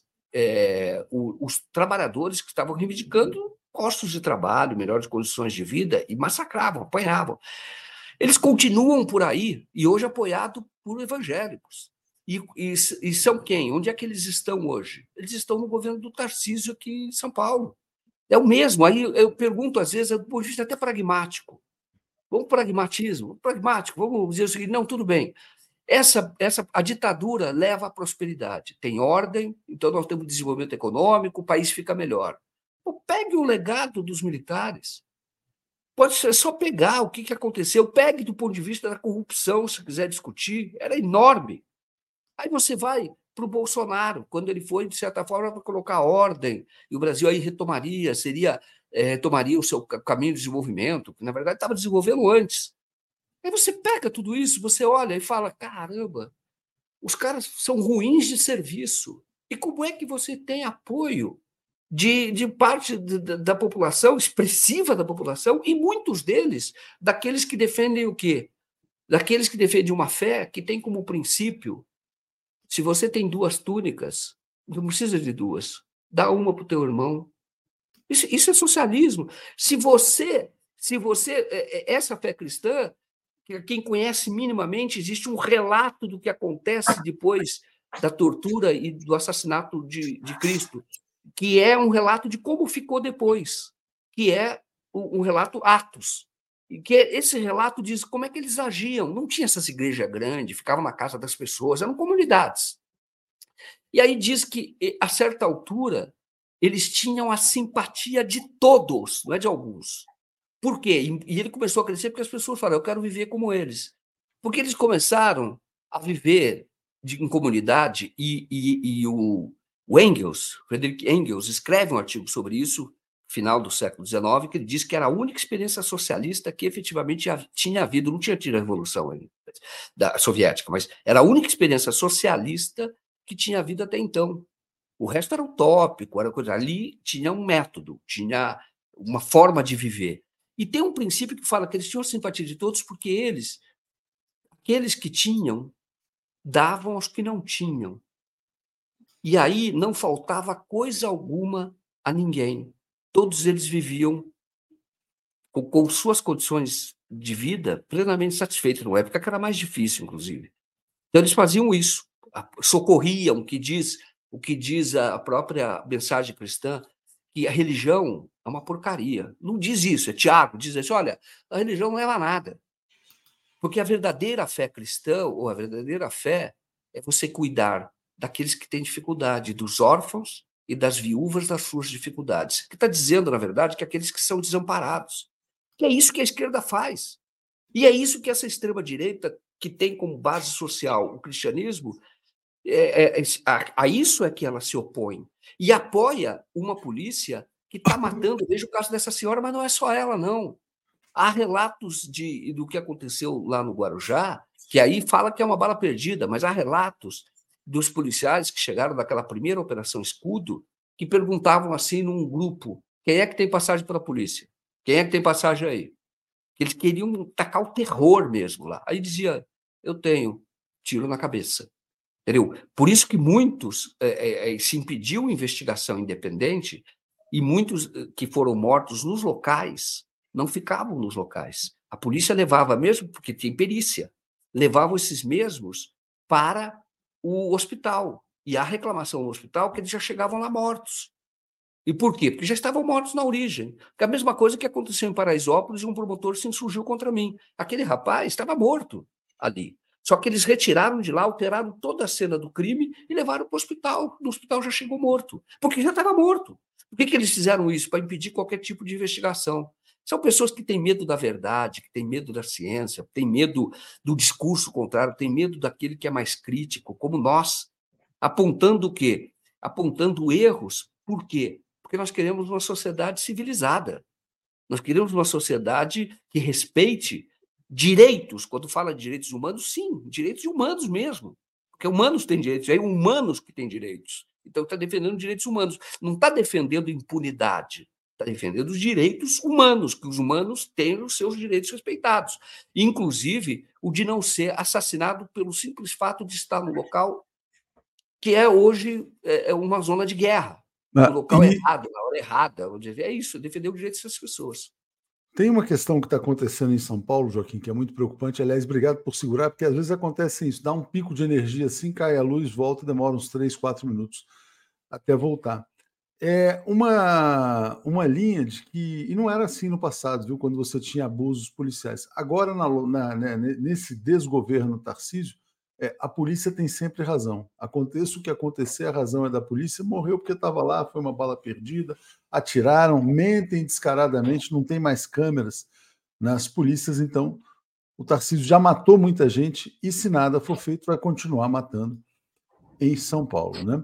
é, os, os trabalhadores que estavam reivindicando postos de trabalho, melhores condições de vida, e massacravam, apanhavam. Eles continuam por aí, e hoje apoiados por evangélicos. E, e, e são quem? Onde é que eles estão hoje? Eles estão no governo do Tarcísio aqui em São Paulo. É o mesmo. Aí eu pergunto, às vezes, do ponto de vista até pragmático. Vamos para o pragmatismo, pragmático, vamos dizer o seguinte, não, tudo bem. Essa, essa, a ditadura leva à prosperidade. Tem ordem, então nós temos desenvolvimento econômico, o país fica melhor. Pô, pegue o legado dos militares. Pode ser só pegar o que, que aconteceu, pegue do ponto de vista da corrupção, se quiser discutir, era enorme. Aí você vai para o Bolsonaro, quando ele foi, de certa forma, para colocar ordem, e o Brasil aí retomaria, seria, é, retomaria o seu caminho de desenvolvimento, que na verdade estava desenvolvendo antes. Aí você pega tudo isso, você olha e fala, caramba, os caras são ruins de serviço. E como é que você tem apoio de, de parte de, da população, expressiva da população, e muitos deles, daqueles que defendem o quê? Daqueles que defendem uma fé que tem como princípio, se você tem duas túnicas, não precisa de duas, dá uma para o teu irmão. Isso, isso é socialismo. Se você, se você, essa fé cristã, quem conhece minimamente, existe um relato do que acontece depois da tortura e do assassinato de, de Cristo, que é um relato de como ficou depois, que é um relato Atos. E que esse relato diz como é que eles agiam. Não tinha essas igrejas grandes, ficavam na casa das pessoas, eram comunidades. E aí diz que, a certa altura, eles tinham a simpatia de todos, não é de alguns. Por quê? E ele começou a crescer porque as pessoas falaram, eu quero viver como eles. Porque eles começaram a viver de, em comunidade, e, e, e o, o Engels, Friedrich Engels, escreve um artigo sobre isso, final do século dezenove, que ele diz que era a única experiência socialista que efetivamente tinha havido, não tinha tido a Revolução da soviética, mas era a única experiência socialista que tinha havido até então. O resto era utópico, era coisa. Ali tinha um método, tinha uma forma de viver. E tem um princípio que fala que eles tinham a simpatia de todos porque eles, aqueles que tinham, davam aos que não tinham. E aí não faltava coisa alguma a ninguém. Todos eles viviam com, com suas condições de vida plenamente satisfeitas, numa época que era mais difícil, inclusive. Então eles faziam isso, socorriam, o que diz, o que diz a própria mensagem cristã, que a religião é uma porcaria. Não diz isso, é Tiago, diz isso, olha, a religião não leva a nada. Porque a verdadeira fé cristã, ou a verdadeira fé, é você cuidar daqueles que têm dificuldade, dos órfãos e das viúvas das suas dificuldades. Que está dizendo, na verdade, que aqueles que são desamparados. Que é isso que a esquerda faz. E é isso que essa extrema-direita, que tem como base social o cristianismo, é, é, a, a isso é que ela se opõe. E apoia uma polícia que está matando, veja o caso dessa senhora, mas não é só ela, não. Há relatos de, do que aconteceu lá no Guarujá, que aí fala que é uma bala perdida, mas há relatos dos policiais que chegaram daquela primeira Operação Escudo, que perguntavam assim num grupo, quem é que tem passagem pela polícia? Quem é que tem passagem aí? Eles queriam tacar o terror mesmo lá. Aí dizia, eu tenho, tiro na cabeça. Entendeu? Por isso que muitos é, é, se impediu investigação independente e muitos que foram mortos nos locais não ficavam nos locais. A polícia levava, mesmo porque tem perícia, levavam esses mesmos para o hospital. E há reclamação no hospital que eles já chegavam lá mortos. E por quê? Porque já estavam mortos na origem. Que é a mesma coisa que aconteceu em Paraisópolis e um promotor se insurgiu contra mim. Aquele rapaz estava morto ali. Só que eles retiraram de lá, alteraram toda a cena do crime e levaram para o hospital. No hospital já chegou morto, porque já estava morto. Por que, que eles fizeram isso? Para impedir qualquer tipo de investigação. São pessoas que têm medo da verdade, que têm medo da ciência, têm medo do discurso contrário, têm medo daquele que é mais crítico, como nós, apontando o quê? Apontando erros. Por quê? Porque nós queremos uma sociedade civilizada. Nós queremos uma sociedade que respeite direitos. Quando fala de direitos humanos, sim, direitos humanos mesmo. Porque humanos têm direitos, é humanos que têm direitos. Então, está defendendo direitos humanos. Não está defendendo impunidade. Está defendendo os direitos humanos, que os humanos tenham os seus direitos respeitados. Inclusive, o de não ser assassinado pelo simples fato de estar no local que é hoje é uma zona de guerra. Ah, no local e errado, na hora errada. É isso, defender o direito dessas pessoas. tem uma questão que está acontecendo em São Paulo, Joaquim, que é muito preocupante. Aliás, obrigado por segurar, porque às vezes acontece isso, dá um pico de energia assim, cai a luz, volta, demora uns três, quatro minutos até voltar. É uma, uma linha de que, e não era assim no passado, viu, quando você tinha abusos policiais. Agora, na, na, né, nesse desgoverno Tarcísio, é, a polícia tem sempre razão. Aconteça o que acontecer, a razão é da polícia. Morreu porque estava lá, foi uma bala perdida, atiraram, mentem descaradamente, não tem mais câmeras nas polícias, então o Tarcísio já matou muita gente e, se nada for feito, vai continuar matando em São Paulo, né?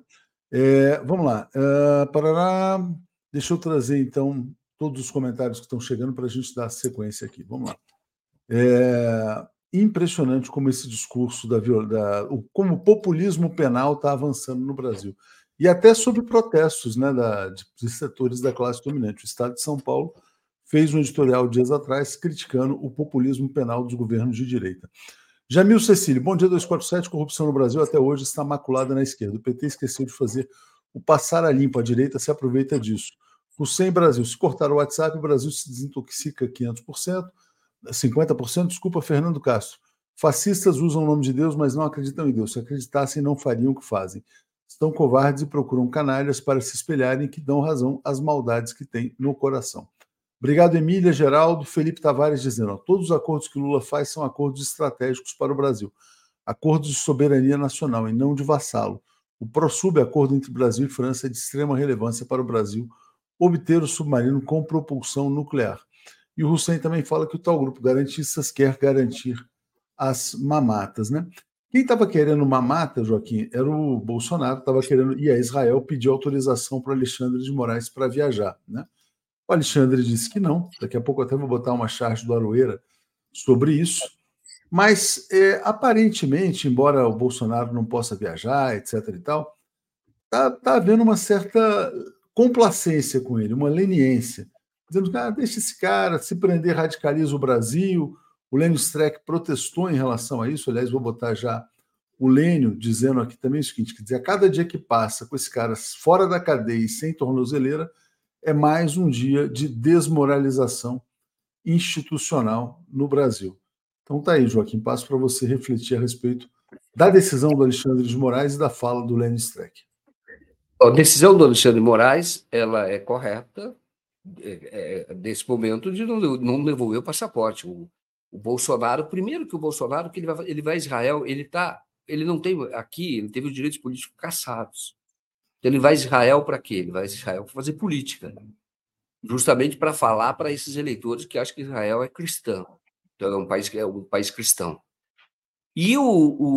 É, vamos lá. Uh, parará. Deixa eu trazer, então, todos os comentários que estão chegando para a gente dar sequência aqui. Vamos lá. É impressionante como esse discurso da, da como o populismo penal está avançando no Brasil. E até sobre protestos, né, da, de, de setores da classe dominante. O Estado de São Paulo fez um editorial dias atrás criticando o populismo penal dos governos de direita. Jamil Cecílio, bom dia duzentos e quarenta e sete, corrupção no Brasil até hoje está maculada na esquerda. O P T esqueceu de fazer o passar a limpo, a direita se aproveita disso. Hussein Brasil, se cortar o WhatsApp, o Brasil se desintoxica quinhentos por cento, cinquenta por cento, desculpa, Fernando Castro. Fascistas usam o nome de Deus, mas não acreditam em Deus. Se acreditassem, não fariam o que fazem. Estão covardes e procuram canalhas para se espelharem que dão razão às maldades que têm no coração. Obrigado, Emília, Geraldo, Felipe Tavares dizendo, ó, todos os acordos que Lula faz são acordos estratégicos para o Brasil. Acordos de soberania nacional e não de vassalo. O ProSub, acordo entre Brasil e França, é de extrema relevância para o Brasil obter o submarino com propulsão nuclear. E o Hussein também fala que o tal grupo garantistas quer garantir as mamatas, né? Quem estava querendo mamata, Joaquim, era o Bolsonaro, estava querendo ir a Israel pedir autorização para Alexandre de Moraes para viajar, né? O Alexandre disse que não. Daqui a pouco até vou botar uma charge do Aroeira sobre isso. Mas, é, aparentemente, embora o Bolsonaro não possa viajar, etc e tal, está tá havendo uma certa complacência com ele, uma leniência. Dizendo que ah, deixa esse cara, se prender radicaliza o Brasil. O Lênio Streck protestou em relação a isso. Aliás, vou botar já o Lênio dizendo aqui também o seguinte, quer dizer, a cada dia que passa com esse cara fora da cadeia e sem tornozeleira, é mais um dia de desmoralização institucional no Brasil. Então tá aí, Joaquim, passo para você refletir a respeito da decisão do Alexandre de Moraes e da fala do Lênio Streck. A decisão do Alexandre de Moraes, ela é correta, é, é, nesse momento de não, não devolver o passaporte. O, O Bolsonaro, primeiro que o Bolsonaro, que ele vai, ele vai a Israel, ele tá, ele não tem aqui, ele teve os direitos políticos cassados. Então ele vai a Israel para quê? Ele vai a Israel para fazer política, justamente para falar para esses eleitores que acham que Israel é cristão. Então é um país que é um país cristão. E o,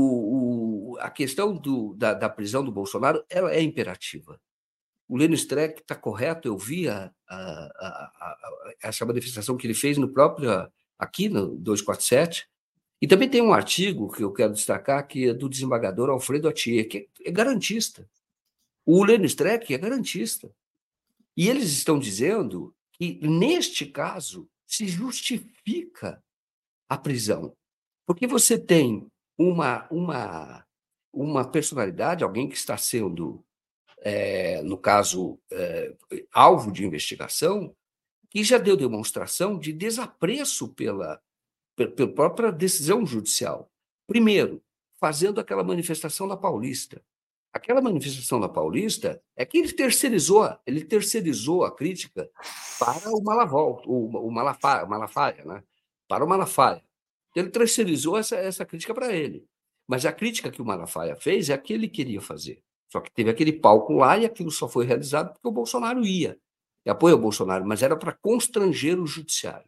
o, o, a questão do, da, da prisão do Bolsonaro, ela é imperativa. O Lênin Streck está correto, eu vi a, a, a, a, essa manifestação que ele fez no próprio, aqui no duzentos e quarenta e sete, e também tem um artigo que eu quero destacar, que é do desembargador Alfredo Atier, que é garantista. O Lênin Streck é garantista. E eles estão dizendo que, neste caso, se justifica a prisão. Porque você tem uma, uma, uma personalidade, alguém que está sendo, é, no caso, é, alvo de investigação, que já deu demonstração de desapreço pela, pela própria decisão judicial. Primeiro, fazendo aquela manifestação na Paulista. Aquela manifestação na Paulista é que ele terceirizou, ele terceirizou a crítica para o Malaval, o, o Malafaia, Malafaia, né? Para o Malafaia. Ele terceirizou essa, essa crítica para ele. Mas a crítica que o Malafaia fez é a que ele queria fazer. Só que teve aquele palco lá e aquilo só foi realizado porque o Bolsonaro ia. E apoia o Bolsonaro, mas era para constranger o judiciário.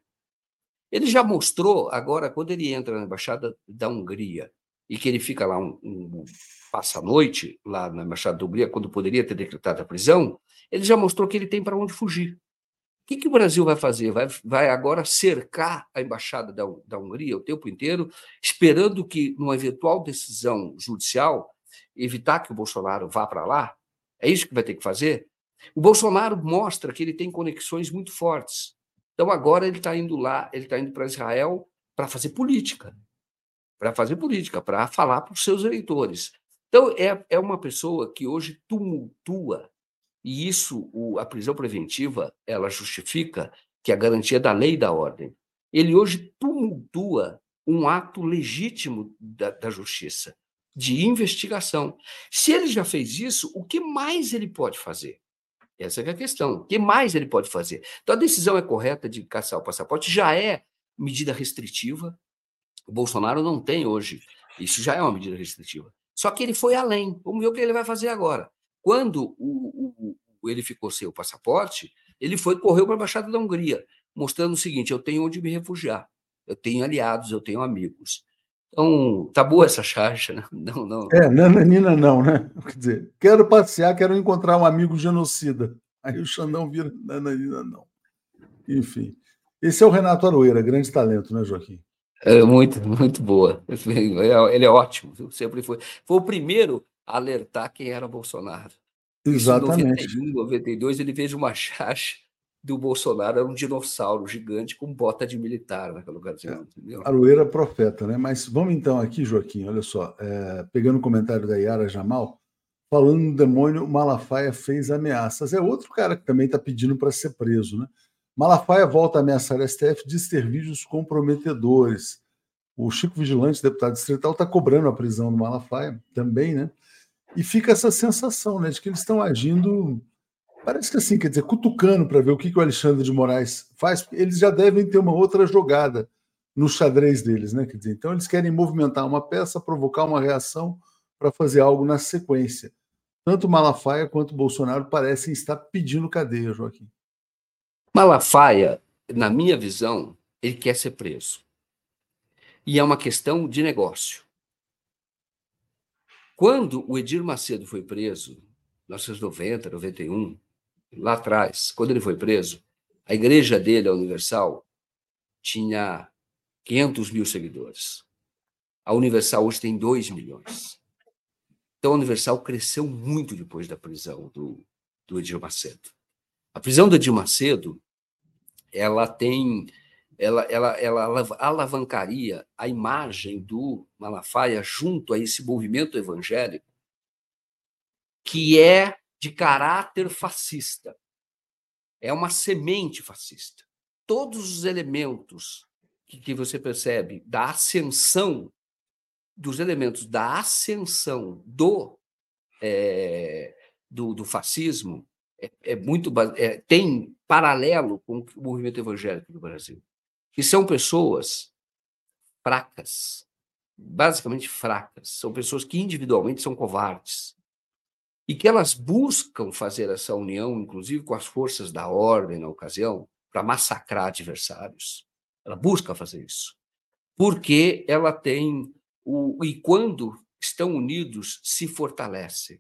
Ele já mostrou, agora, quando ele entra na Embaixada da Hungria e que ele fica lá, um, um, passa a noite lá na Embaixada da Hungria, quando poderia ter decretado a prisão, ele já mostrou que ele tem para onde fugir. O que, que o Brasil vai fazer? Vai, vai agora cercar a Embaixada da, da Hungria o tempo inteiro, esperando que, numa eventual decisão judicial, evitar que o Bolsonaro vá para lá? É isso que vai ter que fazer? O Bolsonaro mostra que ele tem conexões muito fortes. Então, agora ele está indo lá, ele está indo para Israel para fazer política, para fazer política, para falar para os seus eleitores. Então, é, é uma pessoa que hoje tumultua, e isso, o, a prisão preventiva, ela justifica que a garantia da lei e da ordem. Ele hoje tumultua um ato legítimo da, da justiça, de investigação. Se ele já fez isso, o que mais ele pode fazer? Essa é a questão. O que mais ele pode fazer? Então, a decisão é correta de caçar o passaporte, já é medida restritiva. O Bolsonaro não tem hoje. Isso já é uma medida restritiva. Só que ele foi além. Vamos ver o que ele vai fazer agora. Quando o, o, o, ele ficou sem o passaporte, ele foi correu para a Embaixada da Hungria, mostrando o seguinte: eu tenho onde me refugiar, eu tenho aliados, eu tenho amigos. Então, tá boa essa charge, né? Não, não. É, nananina não, né? Quer dizer, quero passear, quero encontrar um amigo genocida. Aí o Xandão vira nananina não. Enfim. Esse é o Renato Aroeira, grande talento, né, Joaquim? É muito, muito boa. Ele é ótimo, viu? Sempre foi. Foi o primeiro a alertar quem era Bolsonaro. Isso em noventa e um, noventa e dois, ele fez uma charge do Bolsonaro, era um dinossauro gigante com bota de militar naquele ocasião, entendeu? Aroeira profeta, né? Mas vamos então aqui, Joaquim, olha só, é, pegando o comentário da Yara Jamal, falando do demônio, Malafaia fez ameaças. É outro cara que também está pedindo para ser preso, né? Malafaia volta a ameaçar a S T F, diz ter vídeos comprometedores. O Chico Vigilante, deputado distrital, está cobrando a prisão do Malafaia também, né? E fica essa sensação, né, de que eles estão agindo, parece que assim, quer dizer, cutucando para ver o que, que o Alexandre de Moraes faz, porque eles já devem ter uma outra jogada no xadrez deles, né? Quer dizer, então eles querem movimentar uma peça, provocar uma reação para fazer algo na sequência. Tanto Malafaia quanto Bolsonaro parecem estar pedindo cadeia, Joaquim. Malafaia, na minha visão, ele quer ser preso. E é uma questão de negócio. Quando o Edir Macedo foi preso, em mil novecentos e noventa, noventa e um, lá atrás, quando ele foi preso, a igreja dele, a Universal, tinha quinhentos mil seguidores. A Universal hoje tem dois milhões. Então, a Universal cresceu muito depois da prisão do, do Edir Macedo. A prisão do Edir Macedo, ela tem... Ela, ela, ela alavancaria a imagem do Malafaia junto a esse movimento evangélico que é de caráter fascista. É uma semente fascista. Todos os elementos que, que você percebe da ascensão, dos elementos da ascensão do, é, do, do fascismo é, é muito é, tem paralelo com o movimento evangélico do Brasil. Que são pessoas fracas, basicamente fracas, são pessoas que individualmente são covardes, e que elas buscam fazer essa união, inclusive com as forças da ordem na ocasião, para massacrar adversários. Ela busca fazer isso, porque ela tem o... E quando estão unidos, se fortalecem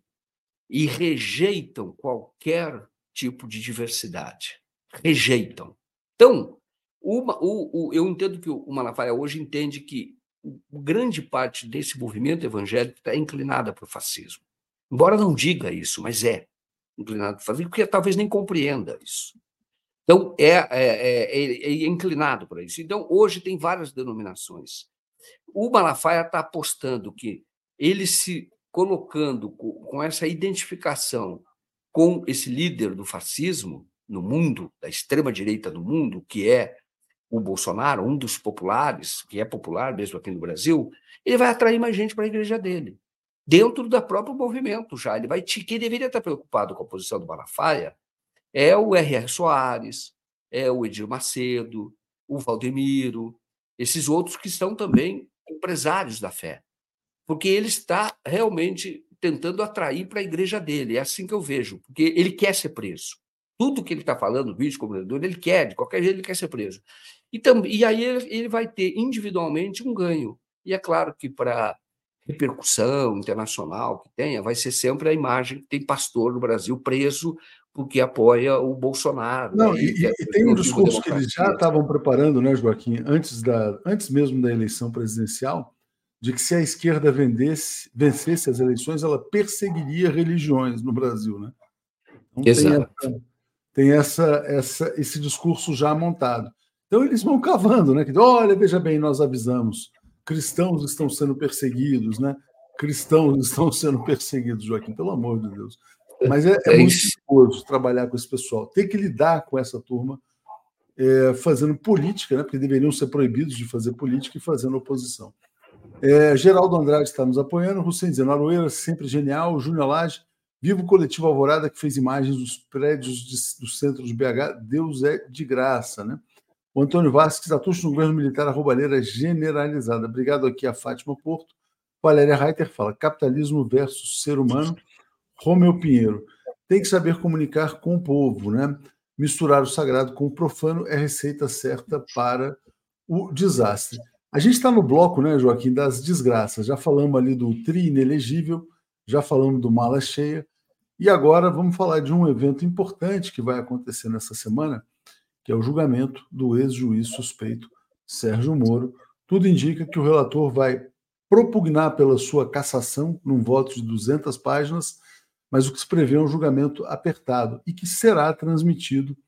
e rejeitam qualquer tipo de diversidade. Rejeitam. Então, uma, o, o, eu entendo que o Malafaia hoje entende que grande parte desse movimento evangélico está inclinada para o fascismo. Embora não diga isso, mas é inclinado para o fascismo, porque talvez nem compreenda isso. Então, é, é, é, é inclinado para isso. Então, hoje tem várias denominações. O Malafaia está apostando que ele se colocando com essa identificação com esse líder do fascismo no mundo, da extrema-direita do mundo, que é o Bolsonaro, um dos populares, que é popular mesmo aqui no Brasil, ele vai atrair mais gente para a igreja dele, dentro do próprio movimento já. Ele vai te, quem deveria estar preocupado com a posição do Malafaia é o R R. Soares, é o Edir Macedo, o Valdemiro, esses outros que estão também empresários da fé, porque ele está realmente tentando atrair para a igreja dele. É assim que eu vejo, porque ele quer ser preso. Tudo que ele está falando, o vice-governador, ele quer, de qualquer jeito, ele quer ser preso. E, tam, e aí ele, ele vai ter individualmente um ganho. E é claro que para repercussão internacional que tenha, vai ser sempre a imagem que tem pastor no Brasil preso porque apoia o Bolsonaro. Não, aí, e, que é e tem um discurso que eles já democracia. estavam preparando, né, Joaquim, antes, da, antes mesmo da eleição presidencial, de que se a esquerda vendesse, vencesse as eleições, ela perseguiria religiões no Brasil, né? Então tem, essa, tem essa, essa, esse discurso já montado. Então eles vão cavando, né? Que, olha, veja bem, nós avisamos, cristãos estão sendo perseguidos, né? Cristãos estão sendo perseguidos, Joaquim, pelo amor de Deus. Mas é, é muito perigoso trabalhar com esse pessoal. Tem que lidar com essa turma é, fazendo política, né? Porque deveriam ser proibidos de fazer política e fazendo oposição. É, Geraldo Andrade está nos apoiando, Hussein dizendo, Aroeira, sempre genial, Júnior Lage, viva o Coletivo Alvorada, que fez imagens dos prédios de, do centro de B H, Deus é de graça, né? O Antônio Vasques, atucho no governo militar, a roubalheira generalizada. Obrigado aqui a Fátima Porto. Valéria Reiter fala, capitalismo versus ser humano. Romeu Pinheiro, tem que saber comunicar com o povo, né? Misturar o sagrado com o profano é a receita certa para o desastre. A gente está no bloco, né, Joaquim, das desgraças. Já falamos ali do tri inelegível, já falamos do mala cheia, e agora vamos falar de um evento importante que vai acontecer nessa semana, que é o julgamento do ex-juiz suspeito Sérgio Moro. Tudo indica que o relator vai propugnar pela sua cassação num voto de duzentas páginas, mas o que se prevê é um julgamento apertado e que será transmitido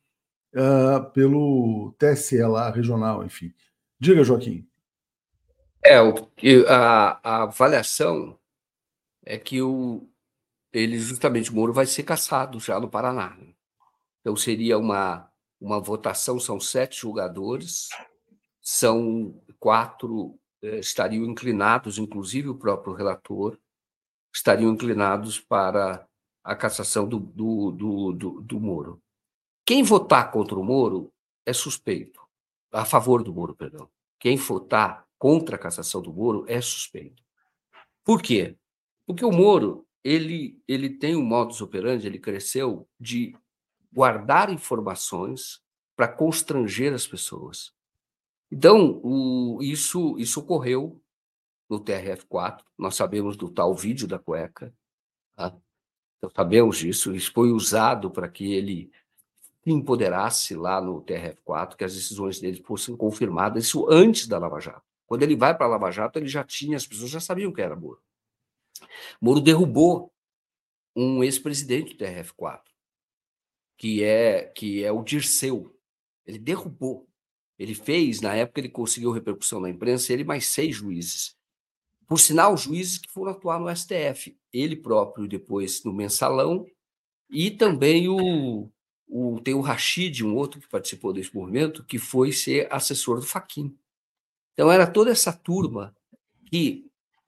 uh, pelo T S E lá, regional, enfim. Diga, Joaquim. É, a, a avaliação é que o, ele, justamente, o Moro vai ser cassado já no Paraná. Então, seria uma, uma votação, são sete julgadores, são quatro, eh, estariam inclinados, inclusive o próprio relator, estariam inclinados para a cassação do, do, do, do, do Moro. Quem votar contra o Moro é suspeito, a favor do Moro, perdão. Quem votar contra a cassação do Moro é suspeito. Por quê? Porque o Moro, ele, ele tem um modus operandi, ele cresceu de guardar informações para constranger as pessoas. Então, o, isso, isso ocorreu no T R F quatro, nós sabemos do tal vídeo da cueca, tá? Então, sabemos disso, isso foi usado para que ele se empoderasse lá no T R F quatro, que as decisões dele fossem confirmadas, isso antes da Lava Jato. Quando ele vai para a Lava Jato, ele já tinha, as pessoas já sabiam que era Moro. Moro derrubou um ex-presidente do T R F quatro, que é, que é o Dirceu. Ele derrubou. Ele fez, na época, ele conseguiu repercussão na imprensa, ele mais seis juízes. Por sinal, juízes que foram atuar no S T F. Ele próprio, depois, no Mensalão, e também o, o, tem o Rachid, um outro que participou desse movimento, que foi ser assessor do Fachin. Então, era toda essa turma que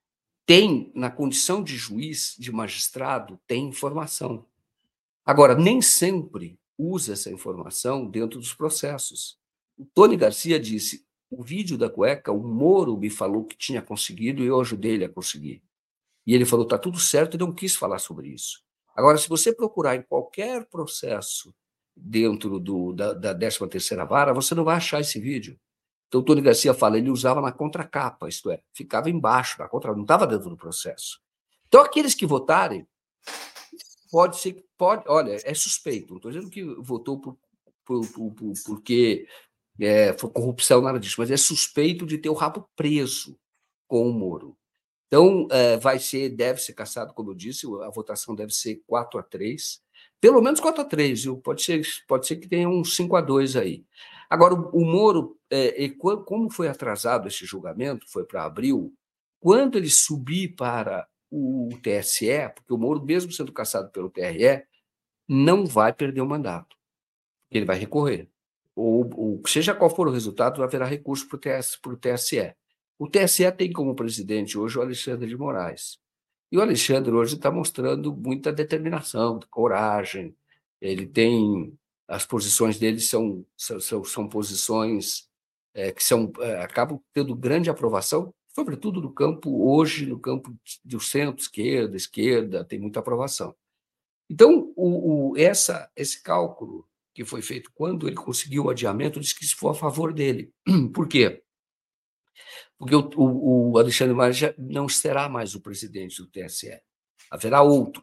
tem, na condição de juiz, de magistrado, tem informação. Agora, nem sempre usa essa informação dentro dos processos. O Tony Garcia disse, o vídeo da cueca, o Moro me falou que tinha conseguido e eu ajudei ele a conseguir. E ele falou, está tudo certo, e não quis falar sobre isso. Agora, se você procurar em qualquer processo dentro do, da, da décima terceira vara, você não vai achar esse vídeo. Então, o Tony Garcia fala, ele usava na contracapa, isto é, ficava embaixo, na contra, não estava dentro do processo. Então, aqueles que votarem, pode ser, pode, olha, é suspeito, não estou dizendo que votou por, por, por, por, porque é, foi corrupção, nada disso, mas é suspeito de ter o rabo preso com o Moro. Então, é, vai ser, deve ser cassado, como eu disse, a votação deve ser quatro a três, pelo menos quatro a três, viu? Pode ser, pode ser que tenha uns cinco a dois aí. Agora, o, o Moro, é, e, como foi atrasado esse julgamento, foi para abril, quando ele subir para o T S E, porque o Moro, mesmo sendo cassado pelo T R E, não vai perder o mandato. Ele vai recorrer. Ou, ou seja qual for o resultado, haverá recurso para o T S E. O T S E tem como presidente hoje o Alexandre de Moraes. E o Alexandre hoje está mostrando muita determinação, coragem. Ele tem... As posições dele são, são, são posições é, que são, é, acabam tendo grande aprovação, sobretudo no campo, hoje, no campo do centro, esquerda, esquerda, tem muita aprovação. Então, o, o, essa, esse cálculo que foi feito quando ele conseguiu o adiamento, diz que isso foi a favor dele. Por quê? Porque o, o, o Alexandre de Moraes já não será mais o presidente do T S E. Haverá outro.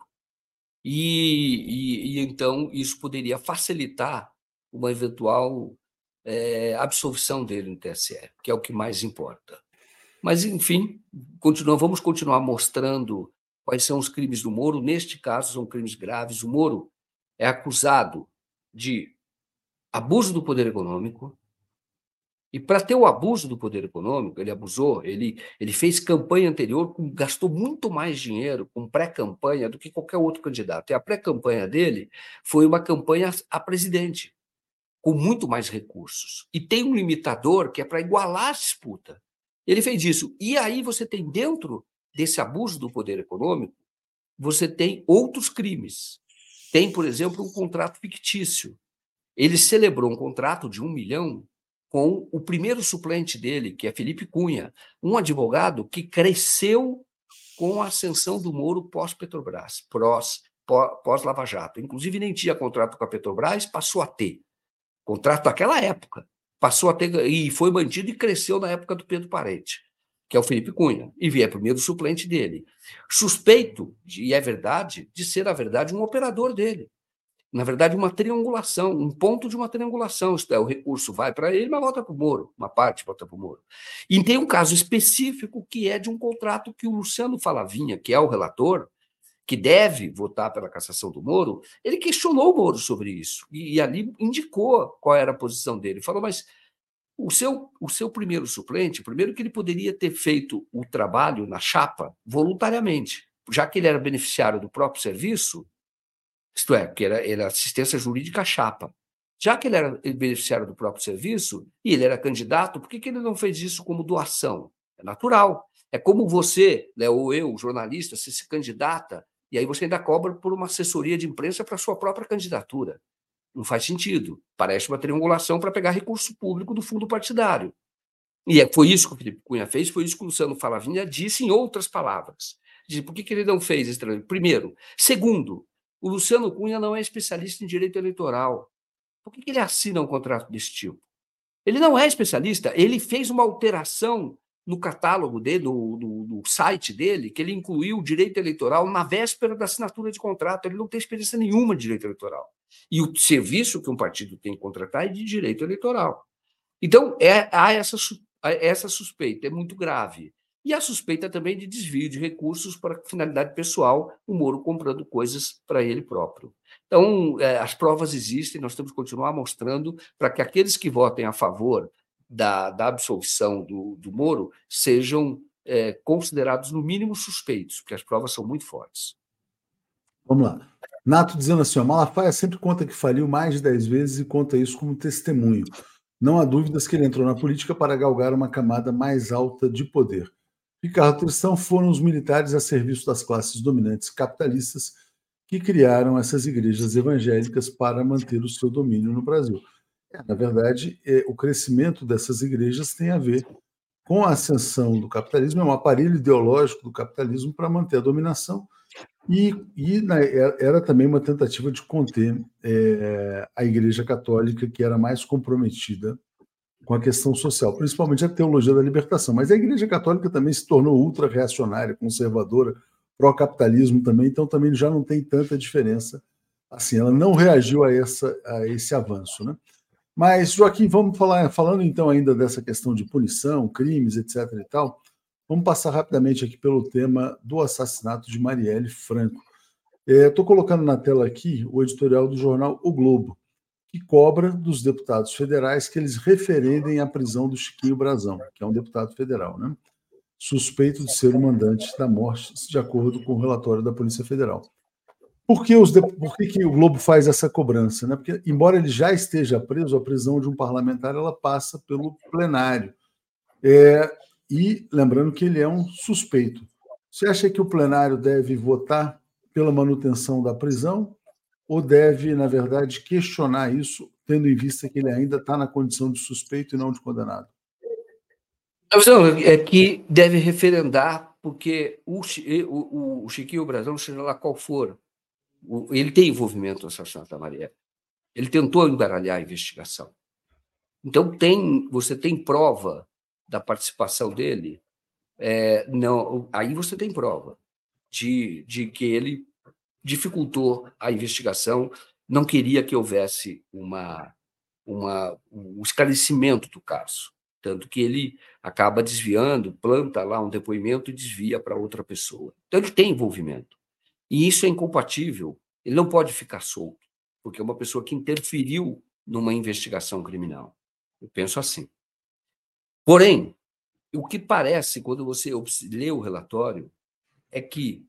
E, e, e então isso poderia facilitar uma eventual é, absolvição dele no T S E, que é o que mais importa. Mas, enfim, continua, vamos continuar mostrando quais são os crimes do Moro. Neste caso, são crimes graves. O Moro é acusado de abuso do poder econômico, e para ter o abuso do poder econômico, ele abusou, ele, ele fez campanha anterior, com, gastou muito mais dinheiro com pré-campanha do que qualquer outro candidato. E a pré-campanha dele foi uma campanha a presidente, com muito mais recursos. E tem um limitador que é para igualar a disputa. Ele fez isso. E aí você tem, dentro desse abuso do poder econômico, você tem outros crimes. Tem, por exemplo, um contrato fictício. Ele celebrou um contrato de um milhão com o primeiro suplente dele, que é Felipe Cunha, um advogado que cresceu com a ascensão do Moro pós-Petrobras, pós-Lava Jato. Inclusive, nem tinha contrato com a Petrobras, passou a ter. Contrato daquela época. Passou a ter, e foi mantido e cresceu na época do Pedro Parente, que é o Felipe Cunha, e vier primeiro suplente dele. Suspeito, e é verdade, de ser, na verdade, um operador dele. Na verdade, uma triangulação, um ponto de uma triangulação. Isto é, o recurso vai para ele, mas volta para o Moro, uma parte volta para o Moro. E tem um caso específico que é de um contrato que o Luciano Falavinha, que é o relator, que deve votar pela cassação do Moro, ele questionou o Moro sobre isso, e, e ali indicou qual era a posição dele. Falou, mas o seu, o seu primeiro suplente, primeiro que ele poderia ter feito o trabalho na chapa voluntariamente, já que ele era beneficiário do próprio serviço, isto é, que era, era assistência jurídica à chapa. Já que ele era beneficiário do próprio serviço e ele era candidato, por que, que ele não fez isso como doação? É natural. É como você, né, ou eu, jornalista, se se candidata e aí você ainda cobra por uma assessoria de imprensa para a sua própria candidatura. Não faz sentido. Parece uma triangulação para pegar recurso público do fundo partidário. E é, foi isso que o Felipe Cunha fez, foi isso que o Luciano Falavinha disse em outras palavras. Diz, por que, que ele não fez esse trabalho? Primeiro. Segundo, o Luciano Cunha não é especialista em direito eleitoral. Por que, que ele assina um contrato desse tipo? Ele não é especialista, ele fez uma alteração no catálogo dele, no, no, no site dele, que ele incluiu o direito eleitoral na véspera da assinatura de contrato. Ele não tem experiência nenhuma de direito eleitoral. E o serviço que um partido tem que contratar é de direito eleitoral. Então, é, há essa, essa suspeita, é muito grave. E a suspeita também de desvio de recursos para finalidade pessoal, o Moro comprando coisas para ele próprio. Então, é, as provas existem, nós temos que continuar mostrando para que aqueles que votem a favor da, da absolvição do, do Moro sejam é, considerados, no mínimo, suspeitos, porque as provas são muito fortes. Vamos lá. Nato dizendo assim, ó, Malafaia sempre conta que faliu mais de dez vezes e conta isso como testemunho. Não há dúvidas que ele entrou na política para galgar uma camada mais alta de poder. Ricardo Tristão, foram os militares a serviço das classes dominantes capitalistas que criaram essas igrejas evangélicas para manter o seu domínio no Brasil. É, na verdade, é, o crescimento dessas igrejas tem a ver com a ascensão do capitalismo, é um aparelho ideológico do capitalismo para manter a dominação, e, e né, era também uma tentativa de conter é, a Igreja Católica, que era mais comprometida com a questão social, principalmente a teologia da libertação. Mas a Igreja Católica também se tornou ultra-reacionária, conservadora, pró-capitalismo também, então também já não tem tanta diferença. Assim, ela não reagiu a, essa, a esse avanço, né? Mas, Joaquim, vamos falar, falando então ainda dessa questão de punição, crimes, etc e tal, vamos passar rapidamente aqui pelo tema do assassinato de Marielle Franco. Estou é, colocando na tela aqui o editorial do jornal O Globo, que cobra dos deputados federais que eles referendem a prisão do Chiquinho Brazão, que é um deputado federal, né? Suspeito de ser o mandante da morte, de acordo com o relatório da Polícia Federal. Por que, os, por que, que o Globo faz essa cobrança? Né? Porque, embora ele já esteja preso, a prisão de um parlamentar ela passa pelo plenário. É, e lembrando que ele é um suspeito. Você acha que o plenário deve votar pela manutenção da prisão ou deve, na verdade, questionar isso, tendo em vista que ele ainda está na condição de suspeito e não de condenado? A visão é que deve referendar, porque o, o, o Chiquinho Brazão, seja lá qual for, ele tem envolvimento no assassinato da Marielle. Ele tentou embaralhar a investigação. Então, tem, você tem prova da participação dele, é, não, aí você tem prova de, de que ele dificultou a investigação, não queria que houvesse uma, uma, um esclarecimento do caso. Tanto que ele acaba desviando, planta lá um depoimento e desvia para outra pessoa. Então, ele tem envolvimento. E isso é incompatível. Ele não pode ficar solto, porque é uma pessoa que interferiu numa investigação criminal. Eu penso assim. Porém, o que parece, quando você lê o relatório, é que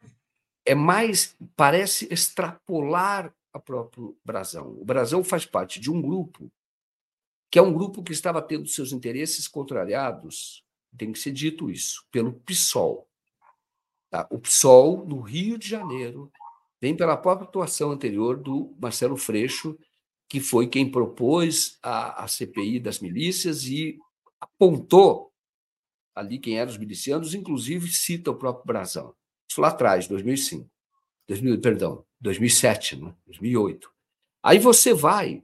é mais, parece extrapolar a próprio Brazão. O Brazão faz parte de um grupo, que é um grupo que estava tendo seus interesses contrariados, tem que ser dito isso, pelo PSOL. Tá? O PSOL, no Rio de Janeiro, vem pela própria atuação anterior do Marcelo Freixo, que foi quem propôs a, a C P I das milícias e apontou ali quem eram os milicianos, inclusive cita o próprio Brazão. Isso lá atrás, dois mil e cinco. dois mil, perdão, dois mil e sete, né? dois mil e oito. Aí você vai,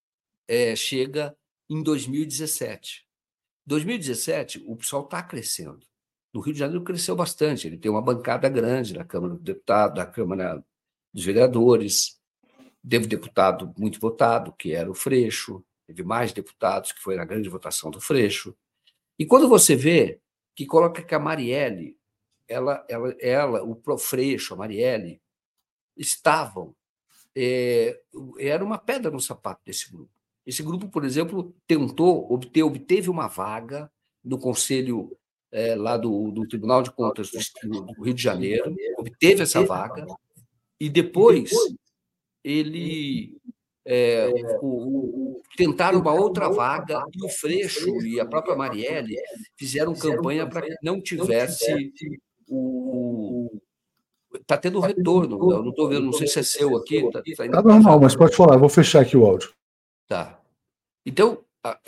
é, chega em dois mil e dezessete. dois mil e dezessete, o PSOL está crescendo. No Rio de Janeiro cresceu bastante, ele tem uma bancada grande na Câmara dos Deputados, na Câmara dos Vereadores, teve deputado muito votado, que era o Freixo, teve mais deputados, que foi a grande votação do Freixo. E quando você vê que coloca que a Marielle, ela, ela, ela o Freixo, a Marielle, estavam, é, era uma pedra no sapato desse grupo. Esse grupo, por exemplo, tentou, obter, obteve uma vaga no Conselho é, lá do, do Tribunal de Contas do, do Rio de Janeiro, obteve essa vaga, e depois ele é, o, o, tentaram uma outra vaga, e o Freixo e a própria Marielle fizeram campanha para que não tivesse o... Está tendo retorno, eu não estou vendo, não sei se é seu aqui. Está tá tá normal, mas pode falar, vou fechar aqui o áudio. Tá. Então,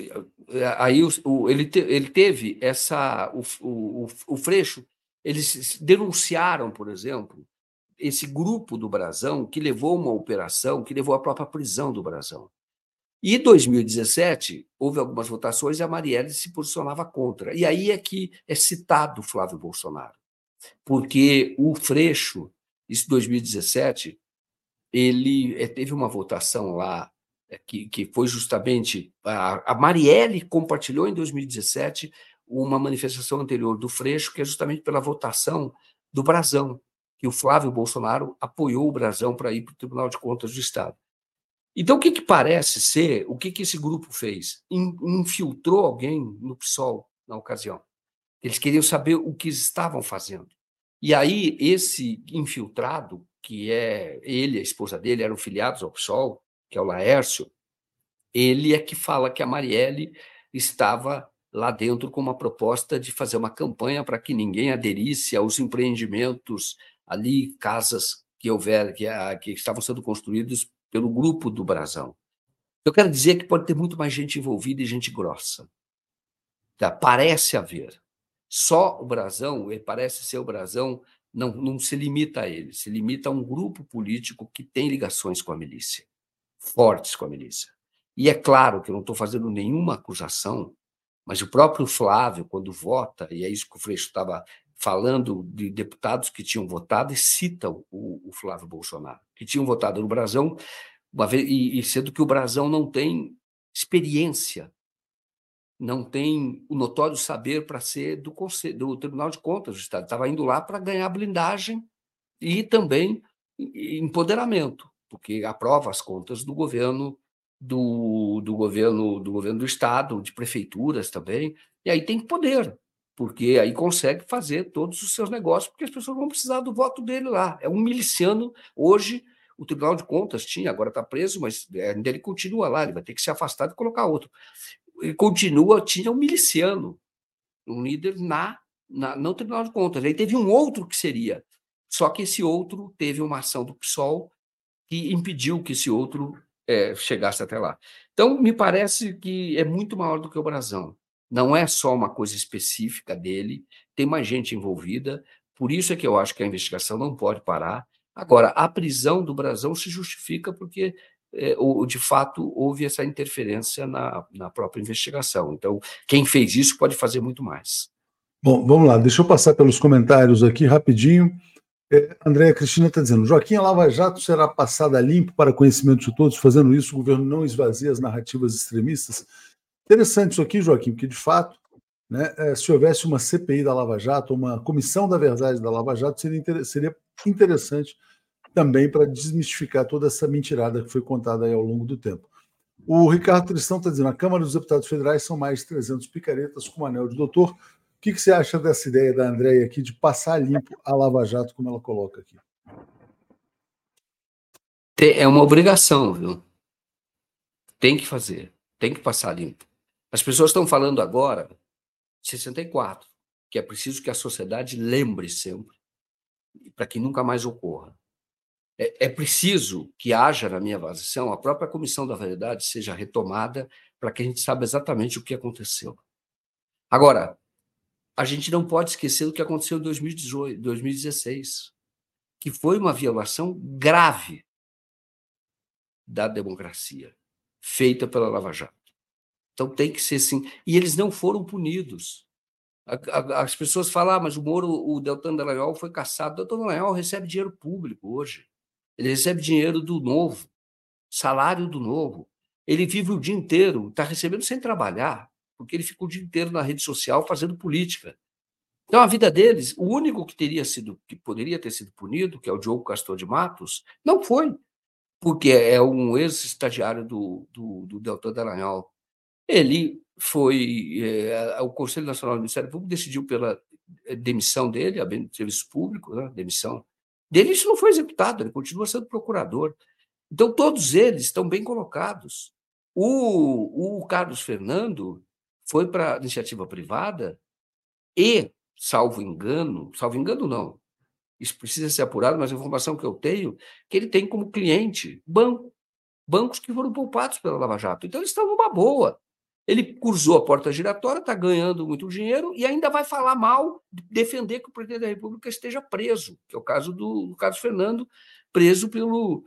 aí o, ele, te, ele teve essa... O, o, o Freixo, eles denunciaram, por exemplo, esse grupo do Brazão, que levou uma operação, que levou à própria prisão do Brazão. E em dois mil e dezessete, houve algumas votações e a Marielle se posicionava contra. E aí é que é citado Flávio Bolsonaro. Porque o Freixo, isso em dois mil e dezessete, ele teve uma votação lá, que, que foi justamente... A, a Marielle compartilhou em dois mil e dezessete uma manifestação anterior do Freixo, que é justamente pela votação do Brazão, que o Flávio Bolsonaro apoiou o Brazão para ir para o Tribunal de Contas do Estado. Então, o que, que parece ser, o que, que esse grupo fez? Infiltrou alguém no PSOL na ocasião. Eles queriam saber o que estavam fazendo. E aí, esse infiltrado, que é ele e a esposa dele, eram filiados ao PSOL, que é o Laércio, ele é que fala que a Marielle estava lá dentro com uma proposta de fazer uma campanha para que ninguém aderisse aos empreendimentos ali, casas que houver, que, que estavam sendo construídos pelo grupo do Brazão. Eu quero dizer que pode ter muito mais gente envolvida e gente grossa. Tá? Parece haver. Só o brasão, parece ser o brasão, não, não se limita a ele, se limita a um grupo político que tem ligações com a milícia, fortes com a milícia. E é claro que eu não estou fazendo nenhuma acusação, mas o próprio Flávio, quando vota, e é isso que o Freixo estava falando de deputados que tinham votado, e citam o, o Flávio Bolsonaro, que tinham votado no brasão, uma vez, e, e sendo que o brasão não tem experiência, não tem o notório saber para ser do, Conselho, do Tribunal de Contas do Estado. Estava indo lá para ganhar blindagem e também empoderamento, porque aprova as contas do governo do, do governo do governo do Estado, de prefeituras também, e aí tem poder, porque aí consegue fazer todos os seus negócios, porque as pessoas vão precisar do voto dele lá. É um miliciano. Hoje, o Tribunal de Contas tinha, agora está preso, mas ainda ele continua lá, ele vai ter que se afastar e colocar outro. Ele continua, tinha um miliciano, um líder na, na, no Tribunal de Contas. Aí teve um outro que seria, só que esse outro teve uma ação do PSOL que impediu que esse outro é, chegasse até lá. Então, me parece que é muito maior do que o brasão. Não é só uma coisa específica dele, tem mais gente envolvida, por isso é que eu acho que a investigação não pode parar. Agora, a prisão do brasão se justifica porque é, ou, de fato, houve essa interferência na, na própria investigação. Então, quem fez isso pode fazer muito mais. Bom, vamos lá, deixa eu passar pelos comentários aqui rapidinho. É, Andréa Cristina está dizendo, Joaquim, a Lava Jato será passada limpo para conhecimento de todos, fazendo isso o governo não esvazia as narrativas extremistas. Interessante isso aqui, Joaquim, porque de fato, né, se houvesse uma C P I da Lava Jato, uma comissão da verdade da Lava Jato, seria, inter- seria interessante também para desmistificar toda essa mentirada que foi contada aí ao longo do tempo. O Ricardo Tristão está dizendo, a Câmara dos Deputados Federais são mais de trezentos picaretas com anel de doutor. O que, que você acha dessa ideia da Andréia aqui de passar limpo a Lava Jato, como ela coloca aqui? É uma obrigação, viu? Tem que fazer, tem que passar limpo. As pessoas estão falando agora de sessenta e quatro, que é preciso que a sociedade lembre sempre, para que nunca mais ocorra. É, é preciso que haja, na minha avaliação, a própria Comissão da Verdade seja retomada para que a gente saiba exatamente o que aconteceu. Agora, a gente não pode esquecer do que aconteceu em dois mil e dezoito, dois mil e dezesseis, que foi uma violação grave da democracia, feita pela Lava Jato. Então tem que ser assim. E eles não foram punidos. As pessoas falam, ah, mas o Moro, o Deltan Dallagnol foi caçado. O Deltan Dallagnol recebe dinheiro público hoje. Ele recebe dinheiro do Novo, salário do Novo. Ele vive o dia inteiro, está recebendo sem trabalhar, porque ele fica o dia inteiro na rede social fazendo política. Então, a vida deles, o único que teria sido, que poderia ter sido punido, que é o Diogo Castor de Matos, não foi, porque é um ex-estagiário do, do, do Deltan Dallagnol. Ele foi, é, o Conselho Nacional do Ministério Público decidiu pela demissão dele, a bem do serviço público, né, demissão dele, isso não foi executado, ele continua sendo procurador. Então, todos eles estão bem colocados. O, o Carlos Fernando foi para a iniciativa privada e, salvo engano, salvo engano não, isso precisa ser apurado, mas a informação que eu tenho, que ele tem como cliente banco, bancos que foram poupados pela Lava Jato. Então, eles estão numa boa. Ele cruzou a porta giratória, está ganhando muito dinheiro e ainda vai falar mal, defender que o presidente da República esteja preso, que é o caso do, do Carlos Fernando, preso pelo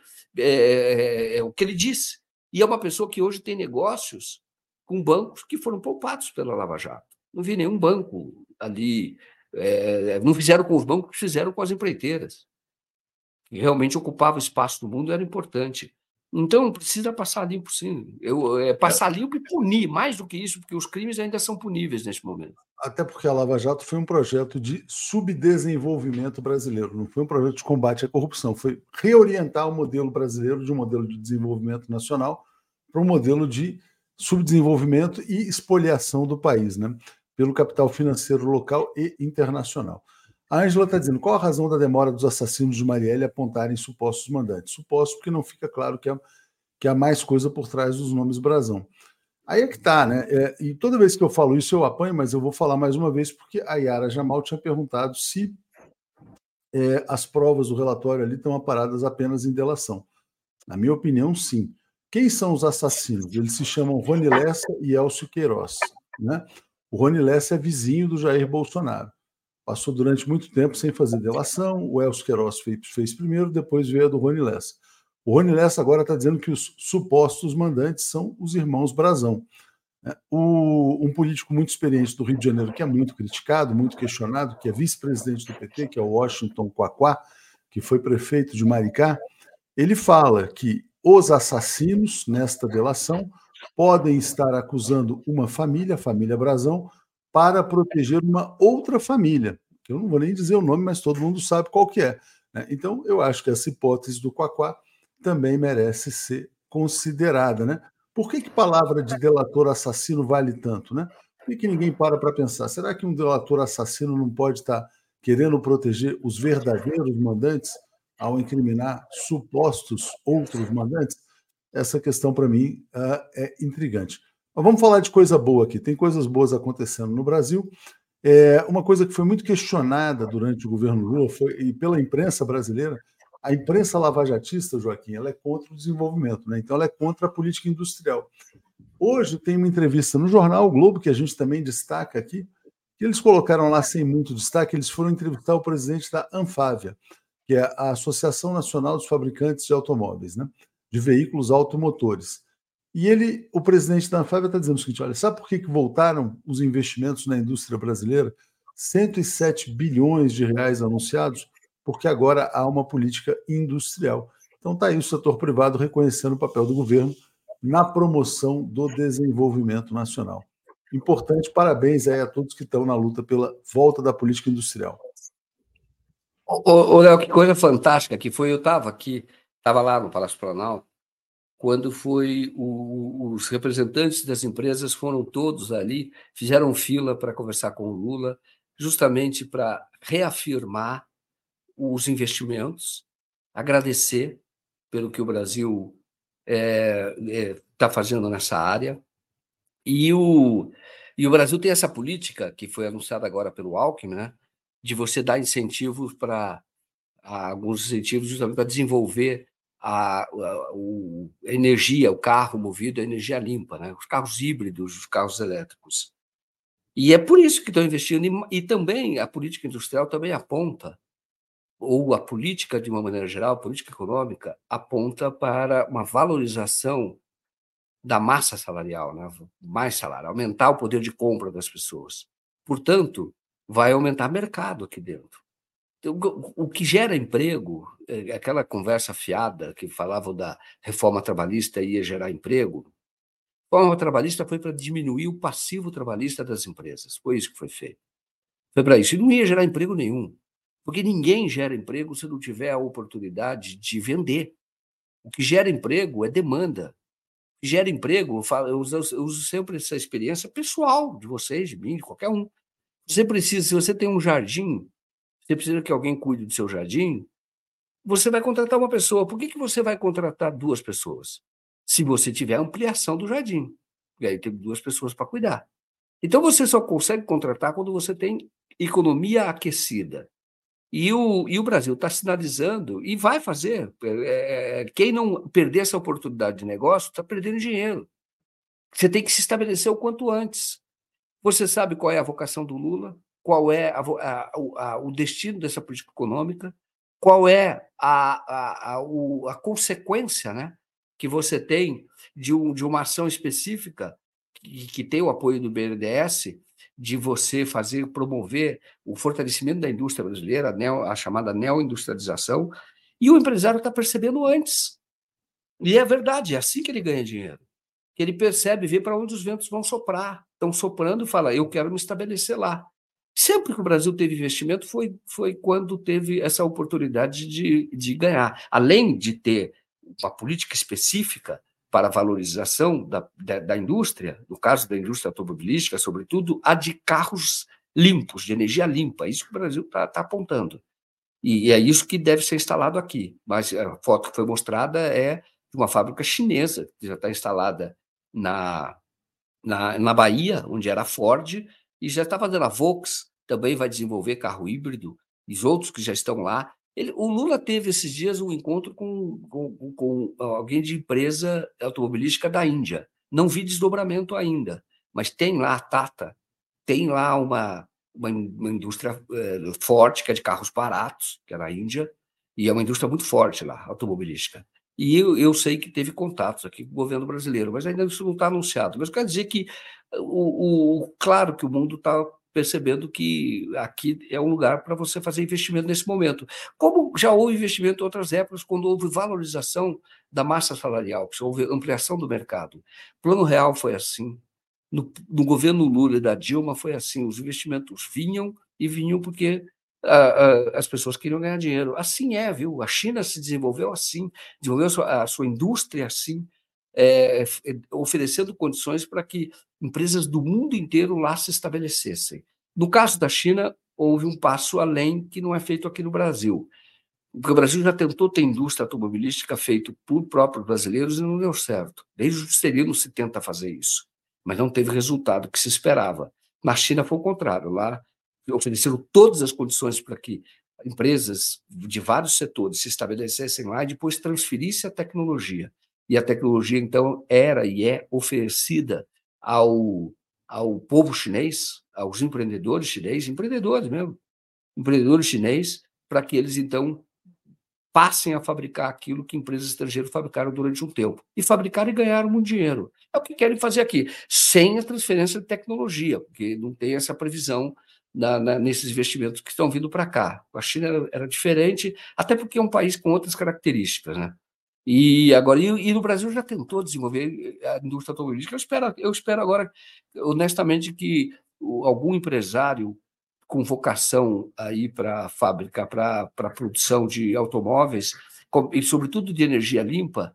é, é, o que ele disse. E é uma pessoa que hoje tem negócios com bancos que foram poupados pela Lava Jato. Não vi nenhum banco ali, é, não fizeram com os bancos, fizeram com as empreiteiras, que realmente ocupavam espaço no mundo, era importante. Então, precisa passar limpo, sim. Eu, é, passar limpo e punir, mais do que isso, porque os crimes ainda são puníveis neste momento. Até porque a Lava Jato foi um projeto de subdesenvolvimento brasileiro, não foi um projeto de combate à corrupção, foi reorientar o modelo brasileiro de um modelo de desenvolvimento nacional para um modelo de subdesenvolvimento e expoliação do país, né, pelo capital financeiro local e internacional. A Ângela está dizendo, qual a razão da demora dos assassinos de Marielle apontarem supostos mandantes? Suposto porque não fica claro que há, que há mais coisa por trás dos nomes brasão. Aí é que tá, né? É, e toda vez que eu falo isso eu apanho, mas eu vou falar mais uma vez porque a Yara Jamal tinha perguntado se é, as provas do relatório ali estão aparadas apenas em delação. Na minha opinião, sim. Quem são os assassinos? Eles se chamam Rony Lessa e Elcio Queiroz. Né? O Rony Lessa é vizinho do Jair Bolsonaro. Passou durante muito tempo sem fazer delação. O Elcio Queiroz fez, fez primeiro, depois veio a do Rony Lessa. O Rony Lessa agora está dizendo que os supostos mandantes são os irmãos Brazão. O, um político muito experiente do Rio de Janeiro, que é muito criticado, muito questionado, que é vice-presidente do P T, que é o Washington Quaquá, que foi prefeito de Maricá, ele fala que os assassinos, nesta delação, podem estar acusando uma família, a família Brazão, para proteger uma outra família. Eu não vou nem dizer o nome, mas todo mundo sabe qual que é. Né? Então, eu acho que essa hipótese do Quaquá também merece ser considerada. Né? Por que, que palavra de delator assassino vale tanto? Né? Por que, que ninguém para para pensar? Será que um delator assassino não pode estar querendo proteger os verdadeiros mandantes ao incriminar supostos outros mandantes? Essa questão, para mim, é intrigante. Mas vamos falar de coisa boa aqui. Tem coisas boas acontecendo no Brasil. É, uma coisa que foi muito questionada durante o governo Lula foi, e pela imprensa brasileira, a imprensa lavajatista, Joaquim, ela é contra o desenvolvimento, né? Então ela é contra a política industrial. Hoje tem uma entrevista no jornal o Globo, que a gente também destaca aqui, que eles colocaram lá sem muito destaque, eles foram entrevistar o presidente da Anfávia, que é a Associação Nacional dos Fabricantes de Automóveis, né? De veículos automotores. E ele, o presidente da Anfávia está dizendo o seguinte, olha, sabe por que, que voltaram os investimentos na indústria brasileira? cento e sete bilhões de reais anunciados, porque agora há uma política industrial. Então está aí o setor privado reconhecendo o papel do governo na promoção do desenvolvimento nacional. Importante, parabéns aí a todos que estão na luta pela volta da política industrial. Ô, Léo, que coisa fantástica que foi, eu estava aqui, estava lá no Palácio Planalto, quando foi o, os representantes das empresas foram todos ali, fizeram fila para conversar com o Lula, justamente para reafirmar os investimentos, agradecer pelo que o Brasil está é, é, fazendo nessa área. E o, e o Brasil tem essa política, que foi anunciada agora pelo Alckmin, né, de você dar incentivos para, alguns incentivos justamente para desenvolver a, a, o, a energia, o carro movido a energia limpa, né, os carros híbridos, os carros elétricos. E é por isso que estão investindo. E, e também a política industrial também aponta, ou a política, de uma maneira geral, a política econômica, aponta para uma valorização da massa salarial, né? Mais salário, aumentar o poder de compra das pessoas. Portanto, vai aumentar o mercado aqui dentro. Então, o que gera emprego, aquela conversa fiada que falavam da reforma trabalhista ia gerar emprego, a reforma trabalhista foi para diminuir o passivo trabalhista das empresas. Foi isso que foi feito. Foi para isso. E não ia gerar emprego nenhum. Porque ninguém gera emprego se não tiver a oportunidade de vender. O que gera emprego é demanda. O que gera emprego, eu, falo, eu, uso, eu uso sempre essa experiência pessoal de vocês, de mim, de qualquer um. Você precisa, se você tem um jardim, você precisa que alguém cuide do seu jardim, você vai contratar uma pessoa. Por que, que você vai contratar duas pessoas? Se você tiver ampliação do jardim. E aí tem duas pessoas para cuidar. Então você só consegue contratar quando você tem economia aquecida. E o, e o Brasil está sinalizando, e vai fazer. É, quem não perder essa oportunidade de negócio está perdendo dinheiro. Você tem que se estabelecer o quanto antes. Você sabe qual é a vocação do Lula, qual é a, a, a, o destino dessa política econômica, qual é a, a, a, o, a consequência, né, que você tem de, um, de uma ação específica que, que tem o apoio do B N D E S, de você fazer, promover o fortalecimento da indústria brasileira, a, neo, a chamada neoindustrialização, e o empresário está percebendo antes. E é verdade, é assim que ele ganha dinheiro. Que ele percebe, vê para onde os ventos vão soprar. Estão soprando e fala, eu quero me estabelecer lá. Sempre que o Brasil teve investimento foi, foi quando teve essa oportunidade de, de ganhar. Além de ter uma política específica para a valorização da, da, da indústria, no caso da indústria automobilística, sobretudo, a de carros limpos, de energia limpa. É isso que o Brasil está tá apontando. E, e é isso que deve ser instalado aqui. Mas a foto que foi mostrada é de uma fábrica chinesa, que já está instalada na, na, na Bahia, onde era a Ford, e já está fazendo a Volks, também vai desenvolver carro híbrido, e os outros que já estão lá, Ele, o Lula teve esses dias um encontro com, com, com alguém de empresa automobilística da Índia. Não vi desdobramento ainda, mas tem lá a Tata, tem lá uma, uma, uma indústria é, forte, que é de carros baratos, que é na Índia, e é uma indústria muito forte lá, automobilística. E eu, eu sei que teve contatos aqui com o governo brasileiro, mas ainda isso não está anunciado. Mas quer dizer que, o, o, claro que o mundo está percebendo que aqui é um lugar para você fazer investimento nesse momento. Como já houve investimento em outras épocas, quando houve valorização da massa salarial, que houve ampliação do mercado. O Plano Real foi assim. No, no governo Lula e da Dilma foi assim. Os investimentos vinham e vinham porque ah, ah, as pessoas queriam ganhar dinheiro. Assim é, viu? A China se desenvolveu assim, desenvolveu a sua, a sua indústria assim, é, oferecendo condições para que empresas do mundo inteiro lá se estabelecessem. No caso da China, houve um passo além que não é feito aqui no Brasil. Porque o Brasil já tentou ter indústria automobilística feita por próprios brasileiros e não deu certo. Desde o Juscelino se tenta fazer isso, mas não teve resultado que se esperava. Na China foi o contrário. Lá ofereceram todas as condições para que empresas de vários setores se estabelecessem lá e depois transferissem a tecnologia. E a tecnologia, então, era e é oferecida ao, ao povo chinês, aos empreendedores chineses, empreendedores mesmo, empreendedores chineses, para que eles, então, passem a fabricar aquilo que empresas estrangeiras fabricaram durante um tempo. E fabricaram e ganharam muito dinheiro. É o que querem fazer aqui, sem a transferência de tecnologia, porque não tem essa previsão na, na, nesses investimentos que estão vindo para cá. A China era, era diferente, até porque é um país com outras características, né? E agora, e, e no Brasil já tentou desenvolver a indústria automobilística. Eu espero, eu espero agora, honestamente, que o, algum empresário com vocação aí para a fábrica, para a produção de automóveis, com, e sobretudo de energia limpa,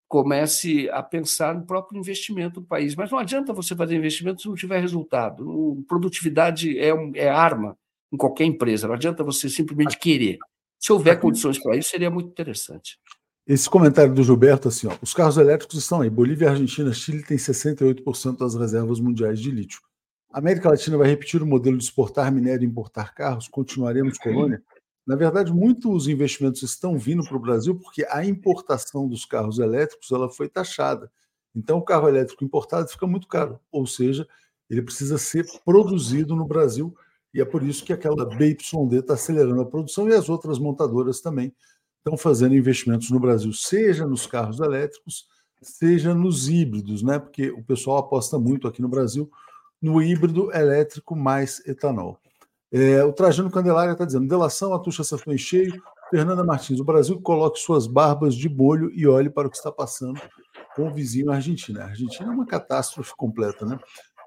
comece a pensar no próprio investimento do país. Mas não adianta você fazer investimento se não tiver resultado. O, produtividade é, um, é arma em qualquer empresa, não adianta você simplesmente querer. Se houver Aqui, condições para isso, seria muito interessante. esse comentário do Gilberto, assim, ó, os carros elétricos estão aí. Bolívia, Argentina, Chile tem sessenta e oito por cento das reservas mundiais de lítio. A América Latina vai repetir o modelo de exportar minério e importar carros? Continuaremos colônia? Na verdade, muitos investimentos estão vindo para o Brasil porque a importação dos carros elétricos ela foi taxada. Então, o carro elétrico importado fica muito caro, ou seja, ele precisa ser produzido no Brasil, e é por isso que aquela B Y D está acelerando a produção e as outras montadoras também estão fazendo investimentos no Brasil, seja nos carros elétricos, seja nos híbridos, né? Porque o pessoal aposta muito aqui no Brasil no híbrido elétrico mais etanol. É, o Trajano Candelária está dizendo: delação, a tuxa acertou em cheio. Fernanda Martins, o Brasil coloque suas barbas de molho e olhe para o que está passando com o vizinho Argentina. A Argentina é uma catástrofe completa, né?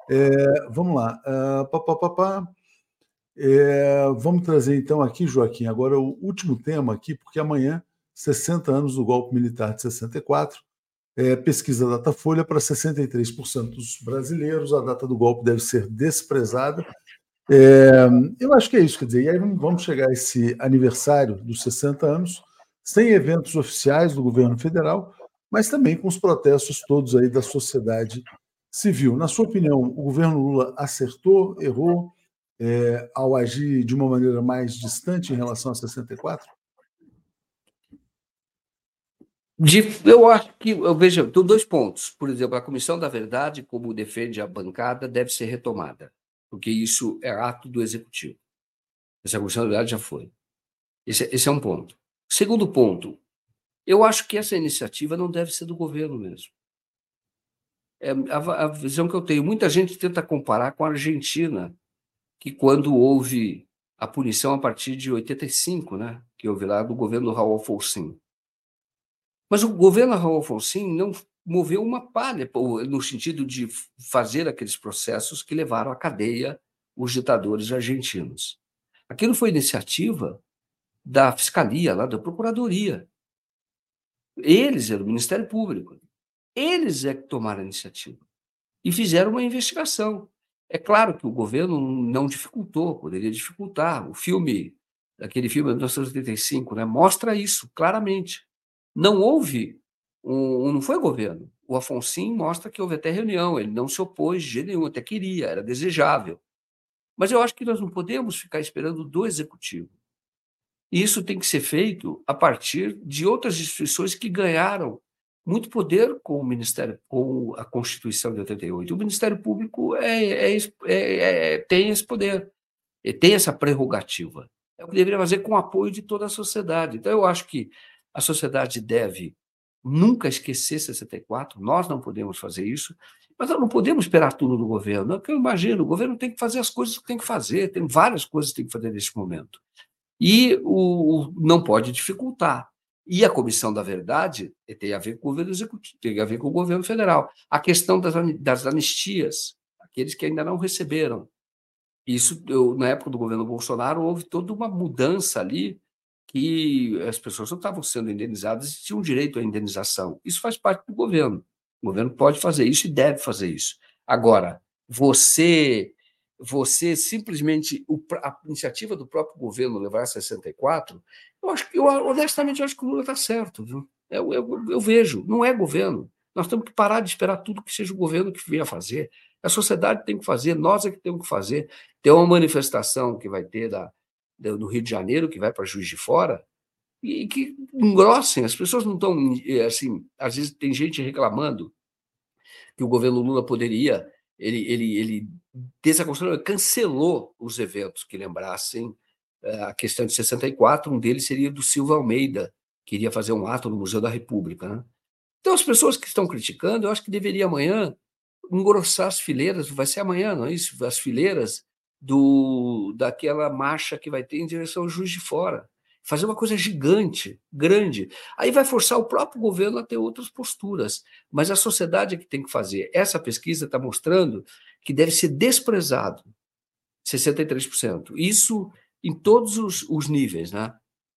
É, vamos lá. Uh, pá, pá, pá, pá. É, vamos trazer então aqui, Joaquim, agora o último tema aqui, porque amanhã, sessenta anos do golpe militar de sessenta e quatro, é, pesquisa Datafolha para sessenta e três por cento dos brasileiros, a data do golpe deve ser desprezada. É, eu acho que é isso, quer dizer, e aí vamos chegar a esse aniversário dos sessenta anos, sem eventos oficiais do governo federal, mas também com os protestos todos aí da sociedade civil. Na sua opinião, o governo Lula acertou, errou, é, ao agir de uma maneira mais distante em relação a sessenta e quatro? De, eu acho que, eu vejo, tem dois pontos. Por exemplo, a Comissão da Verdade, como defende a bancada, deve ser retomada, porque isso é ato do Executivo. Essa Comissão da Verdade já foi. Esse, esse é um ponto. Segundo ponto, eu acho que essa iniciativa não deve ser do governo mesmo. É a, a visão que eu tenho. Muita gente tenta comparar com a Argentina, que quando houve a punição a partir de oitenta e cinco, né, que houve lá do governo do Raul Alfonsín. Mas o governo Raul Alfonsín não moveu uma palha no sentido de fazer aqueles processos que levaram à cadeia os ditadores argentinos. Aquilo foi iniciativa da Fiscalia, lá da Procuradoria. Eles eram o Ministério Público. Eles é que tomaram a iniciativa e fizeram uma investigação. É claro que o governo não dificultou, poderia dificultar. O filme, aquele filme de mil novecentos e oitenta e cinco, né, mostra isso claramente. Não houve, um, não foi o governo. O Alfonsín mostra que houve até reunião, ele não se opôs de jeito nenhum, até queria, era desejável. Mas eu acho que nós não podemos ficar esperando do Executivo. E isso tem que ser feito a partir de outras instituições que ganharam muito poder com o Ministério, com a Constituição de oitenta e oito. O Ministério Público é, é, é, é, tem esse poder, tem essa prerrogativa. É o que deveria fazer com o apoio de toda a sociedade. Então, eu acho que a sociedade deve nunca esquecer sessenta e quatro, nós não podemos fazer isso, mas nós não podemos esperar tudo do governo. É o que eu imagino, o governo tem que fazer as coisas que tem que fazer, tem várias coisas que tem que fazer neste momento. E o, o, não pode dificultar. E a Comissão da Verdade tem a ver com o governo executivo, tem a ver com o governo federal. A questão das, das anistias, aqueles que ainda não receberam. Isso, eu, na época do governo Bolsonaro, houve toda uma mudança ali, que as pessoas não estavam sendo indenizadas e tinham direito à indenização. Isso faz parte do governo. O governo pode fazer isso e deve fazer isso. Agora, você, você simplesmente, a iniciativa do próprio governo levar a sessenta e quatro, eu acho que, eu, honestamente, eu acho que o Lula está certo. Viu? Eu, eu, eu vejo, não é governo. Nós temos que parar de esperar tudo que seja o governo que venha fazer. A sociedade tem que fazer, nós é que temos que fazer. Tem uma manifestação que vai ter da, no Rio de Janeiro, que vai para Juiz de Fora, e que engrossem, as pessoas não estão, assim, às vezes tem gente reclamando que o governo Lula poderia, ele, ele, ele desaconselhou, cancelou os eventos que lembrassem a questão de sessenta e quatro, um deles seria do Silva Almeida, que iria fazer um ato no Museu da República. Né? Então, as pessoas que estão criticando, eu acho que deveria amanhã engrossar as fileiras, vai ser amanhã, não é isso? As fileiras do, daquela marcha que vai ter em direção ao Juiz de Fora. Fazer uma coisa gigante, grande. Aí vai forçar o próprio governo a ter outras posturas. Mas a sociedade é que tem que fazer. Essa pesquisa está mostrando que deve ser desprezado sessenta e três por cento. Isso em todos os, os níveis. Né?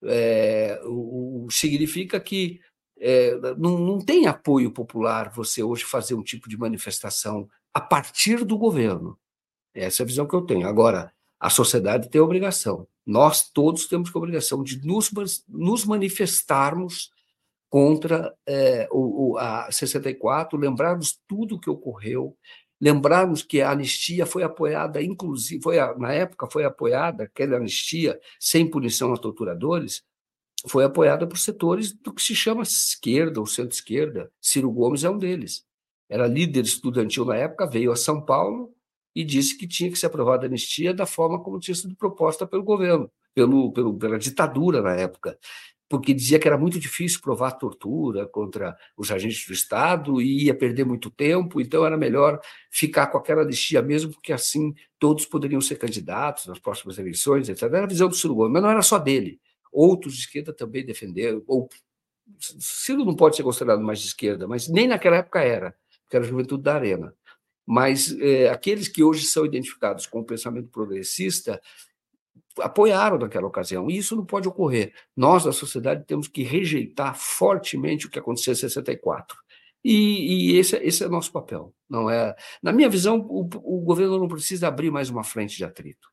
É, o, o, significa que é, não, não tem apoio popular você hoje fazer um tipo de manifestação a partir do governo. Essa é a visão que eu tenho. Agora, a sociedade tem a obrigação, nós todos temos a obrigação de nos, nos manifestarmos contra é, o, o, a sessenta e quatro, lembrarmos tudo o que ocorreu, lembrarmos que a anistia foi apoiada, inclusive, foi, na época foi apoiada, aquela anistia sem punição a torturadores, foi apoiada por setores do que se chama esquerda ou centro-esquerda. Ciro Gomes é um deles. Era líder estudantil na época, veio a São Paulo e disse que tinha que ser aprovada a anistia da forma como tinha sido proposta pelo governo, pelo, pelo, pela ditadura na época, porque dizia que era muito difícil provar tortura contra os agentes do Estado e ia perder muito tempo, então era melhor ficar com aquela anistia mesmo, porque assim todos poderiam ser candidatos nas próximas eleições, etcétera. Era a visão do Ciro Gomes, mas não era só dele. Outros de esquerda também defenderam, ou Ciro não pode ser considerado mais de esquerda, mas nem naquela época era, porque era a Juventude da Arena. Mas é, aqueles que hoje são identificados com o pensamento progressista apoiaram naquela ocasião, e isso não pode ocorrer. Nós, da sociedade, temos que rejeitar fortemente o que aconteceu em sessenta e quatro. E, e esse, esse é o nosso papel. Não é? Na minha visão, o, o governo não precisa abrir mais uma frente de atrito.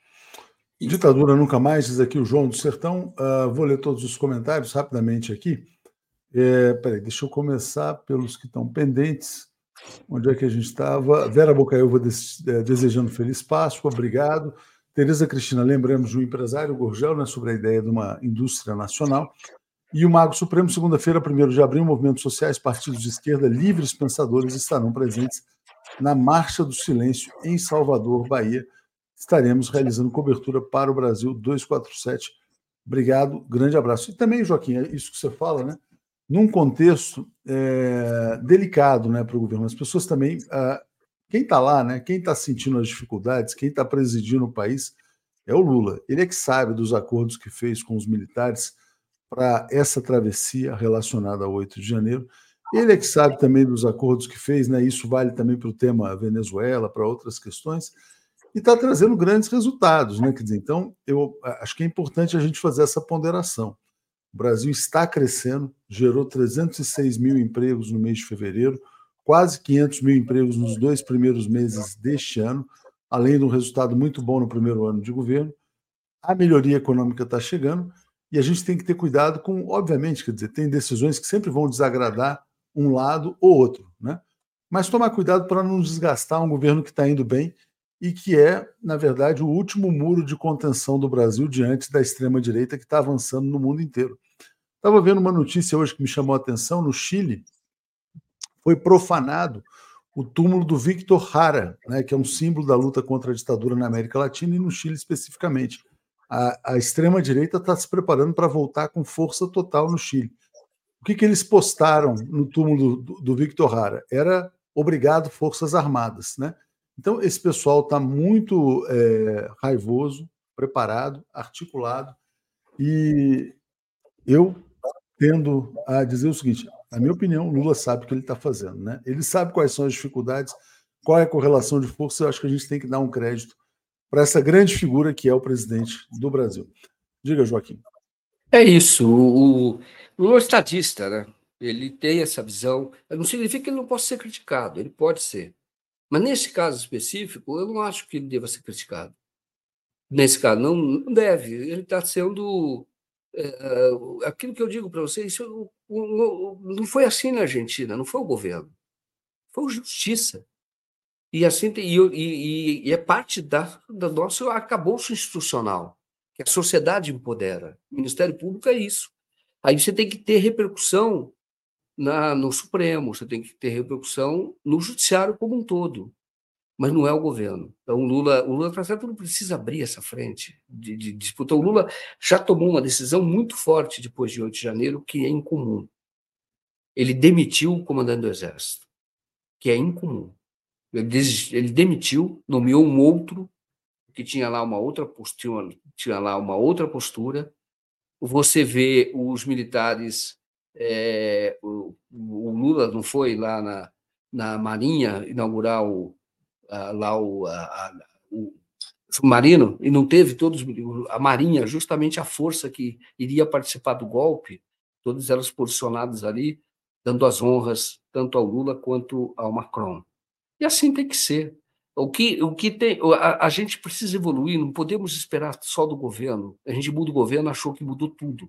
Ditadura nunca mais, diz aqui o João do Sertão. Uh, vou ler todos os comentários rapidamente aqui. É, peraí, deixa eu começar pelos que estão pendentes. Onde é que a gente estava? Vera Bocaiúva desejando feliz Páscoa, obrigado. Tereza Cristina, lembramos de um empresário, Gorgel, né, sobre a ideia de uma indústria nacional. E o Mago Supremo, segunda-feira, primeiro de abril, movimentos sociais, partidos de esquerda, livres pensadores estarão presentes na Marcha do Silêncio em Salvador, Bahia. Estaremos realizando cobertura para o Brasil duzentos e quarenta e sete. Obrigado, grande abraço. E também, Joaquim, é isso que você fala, né? Num contexto é, delicado, né, para o governo. As pessoas também... Ah, quem está lá, né, quem está sentindo as dificuldades, quem está presidindo o país é o Lula. Ele é que sabe dos acordos que fez com os militares para essa travessia relacionada ao oito de janeiro. Ele é que sabe também dos acordos que fez, né, isso vale também para o tema Venezuela, para outras questões, e está trazendo grandes resultados. Né? Quer dizer, então, eu acho que é importante a gente fazer essa ponderação. O Brasil está crescendo, gerou trezentos e seis mil empregos no mês de fevereiro, quase quinhentos mil empregos nos dois primeiros meses deste ano, além de um resultado muito bom no primeiro ano de governo. A melhoria econômica está chegando e a gente tem que ter cuidado com, obviamente, quer dizer, tem decisões que sempre vão desagradar um lado ou outro, né? Mas tomar cuidado para não desgastar um governo que está indo bem e que é, na verdade, o último muro de contenção do Brasil diante da extrema-direita que está avançando no mundo inteiro. Estava vendo uma notícia hoje que me chamou a atenção. No Chile, foi profanado o túmulo do Víctor Jara, né, que é um símbolo da luta contra a ditadura na América Latina e no Chile especificamente. A, a extrema-direita está se preparando para voltar com força total no Chile. O que, que eles postaram no túmulo do, do Víctor Jara? Era obrigado Forças Armadas, né? Então, esse pessoal está muito é, raivoso, preparado, articulado, e eu tendo a dizer o seguinte: na minha opinião, Lula sabe o que ele está fazendo, né? Ele sabe quais são as dificuldades, qual é a correlação de força. Eu acho que a gente tem que dar um crédito para essa grande figura que é o presidente do Brasil. Diga, Joaquim. É isso. O, o Lula é estadista, né? Ele tem essa visão. Não significa que ele não possa ser criticado, ele pode ser. Mas nesse caso específico, eu não acho que ele deva ser criticado. Nesse caso, não, não deve. Ele está sendo. É, aquilo que eu digo para vocês, isso não, não foi assim na Argentina, não foi o governo, foi a justiça. E assim tem, e, e, e é parte da, da nosso arcabouço institucional, que a sociedade empodera. O Ministério Público é isso. Aí você tem que ter repercussão na, no Supremo, você tem que ter repercussão no Judiciário como um todo, mas não é o governo. Então, o Lula, o Lula, para certo, não precisa abrir essa frente de, de disputa. O Lula já tomou uma decisão muito forte depois de oito de janeiro, que é incomum. Ele demitiu o comandante do Exército, que é incomum. Ele, des, ele demitiu, nomeou um outro, que tinha lá uma outra postura, tinha lá uma outra postura. Você vê os militares, é, o, o Lula não foi lá na, na Marinha inaugurar o, a, lá o, a, a, o submarino, e não teve todos, a Marinha, justamente a força que iria participar do golpe, todas elas posicionadas ali, dando as honras tanto ao Lula quanto ao Macron. E assim tem que ser. O que, o que tem, a, a gente precisa evoluir, não podemos esperar só do governo. A gente muda o governo, achou que mudou tudo.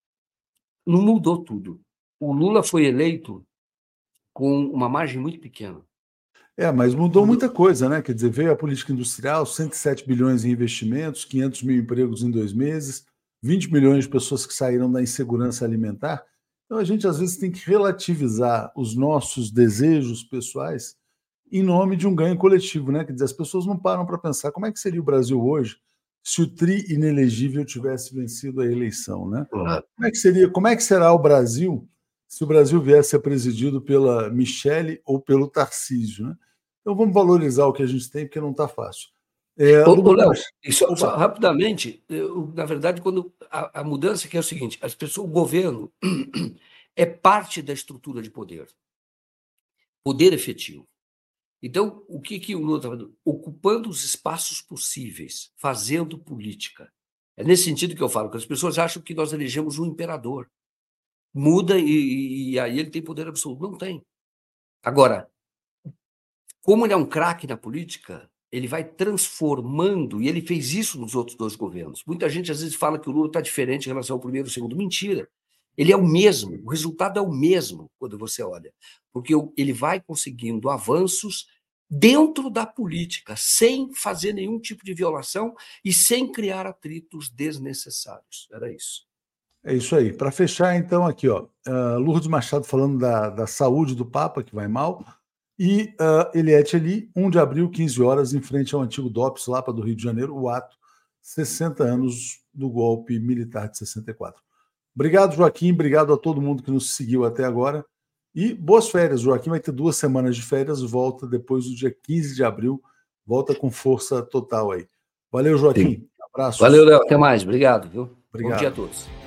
Não mudou tudo. O Lula foi eleito com uma margem muito pequena. É, mas mudou muita coisa, né? Quer dizer, veio a política industrial, cento e sete bilhões em investimentos, quinhentos mil empregos em dois meses, vinte milhões de pessoas que saíram da insegurança alimentar. Então a gente às vezes tem que relativizar os nossos desejos pessoais em nome de um ganho coletivo, né? Quer dizer, as pessoas não param para pensar como é que seria o Brasil hoje se o tri inelegível tivesse vencido a eleição, né? Uhum. Como é que seria, como é que será o Brasil se o Brasil viesse a ser presidido pela Michele ou pelo Tarcísio, né? Então vamos valorizar o que a gente tem, porque não está fácil. É, ô, ô, Léo, só, só rapidamente, eu, na verdade, quando a, a mudança que é o seguinte, as pessoas, o governo é parte da estrutura de poder, poder efetivo. Então, o que, que o Lula está fazendo? Ocupando os espaços possíveis, fazendo política. É nesse sentido que eu falo, que as pessoas acham que nós elegemos um imperador. Muda e, e aí ele tem poder absoluto. Não tem. Agora, como ele é um craque na política, ele vai transformando, e ele fez isso nos outros dois governos. Muita gente às vezes fala que o Lula está diferente em relação ao primeiro e ao segundo. Mentira. Ele é o mesmo, o resultado é o mesmo quando você olha, porque ele vai conseguindo avanços dentro da política, sem fazer nenhum tipo de violação e sem criar atritos desnecessários. Era isso. É isso aí. Para fechar, então, aqui, ó, uh, Lourdes Machado falando da, da saúde do Papa, que vai mal, e uh, Eliette ali, um de abril, quinze horas, em frente ao antigo D O P S, Lapa do Rio de Janeiro, o ato, sessenta anos do golpe militar de sessenta e quatro. Obrigado, Joaquim, obrigado a todo mundo que nos seguiu até agora, e boas férias. O Joaquim vai ter duas semanas de férias, volta depois do dia quinze de abril, volta com força total aí. Valeu, Joaquim. Sim. Abraço. Valeu, Léo. Até mais. Obrigado, viu? Obrigado. Bom dia a todos.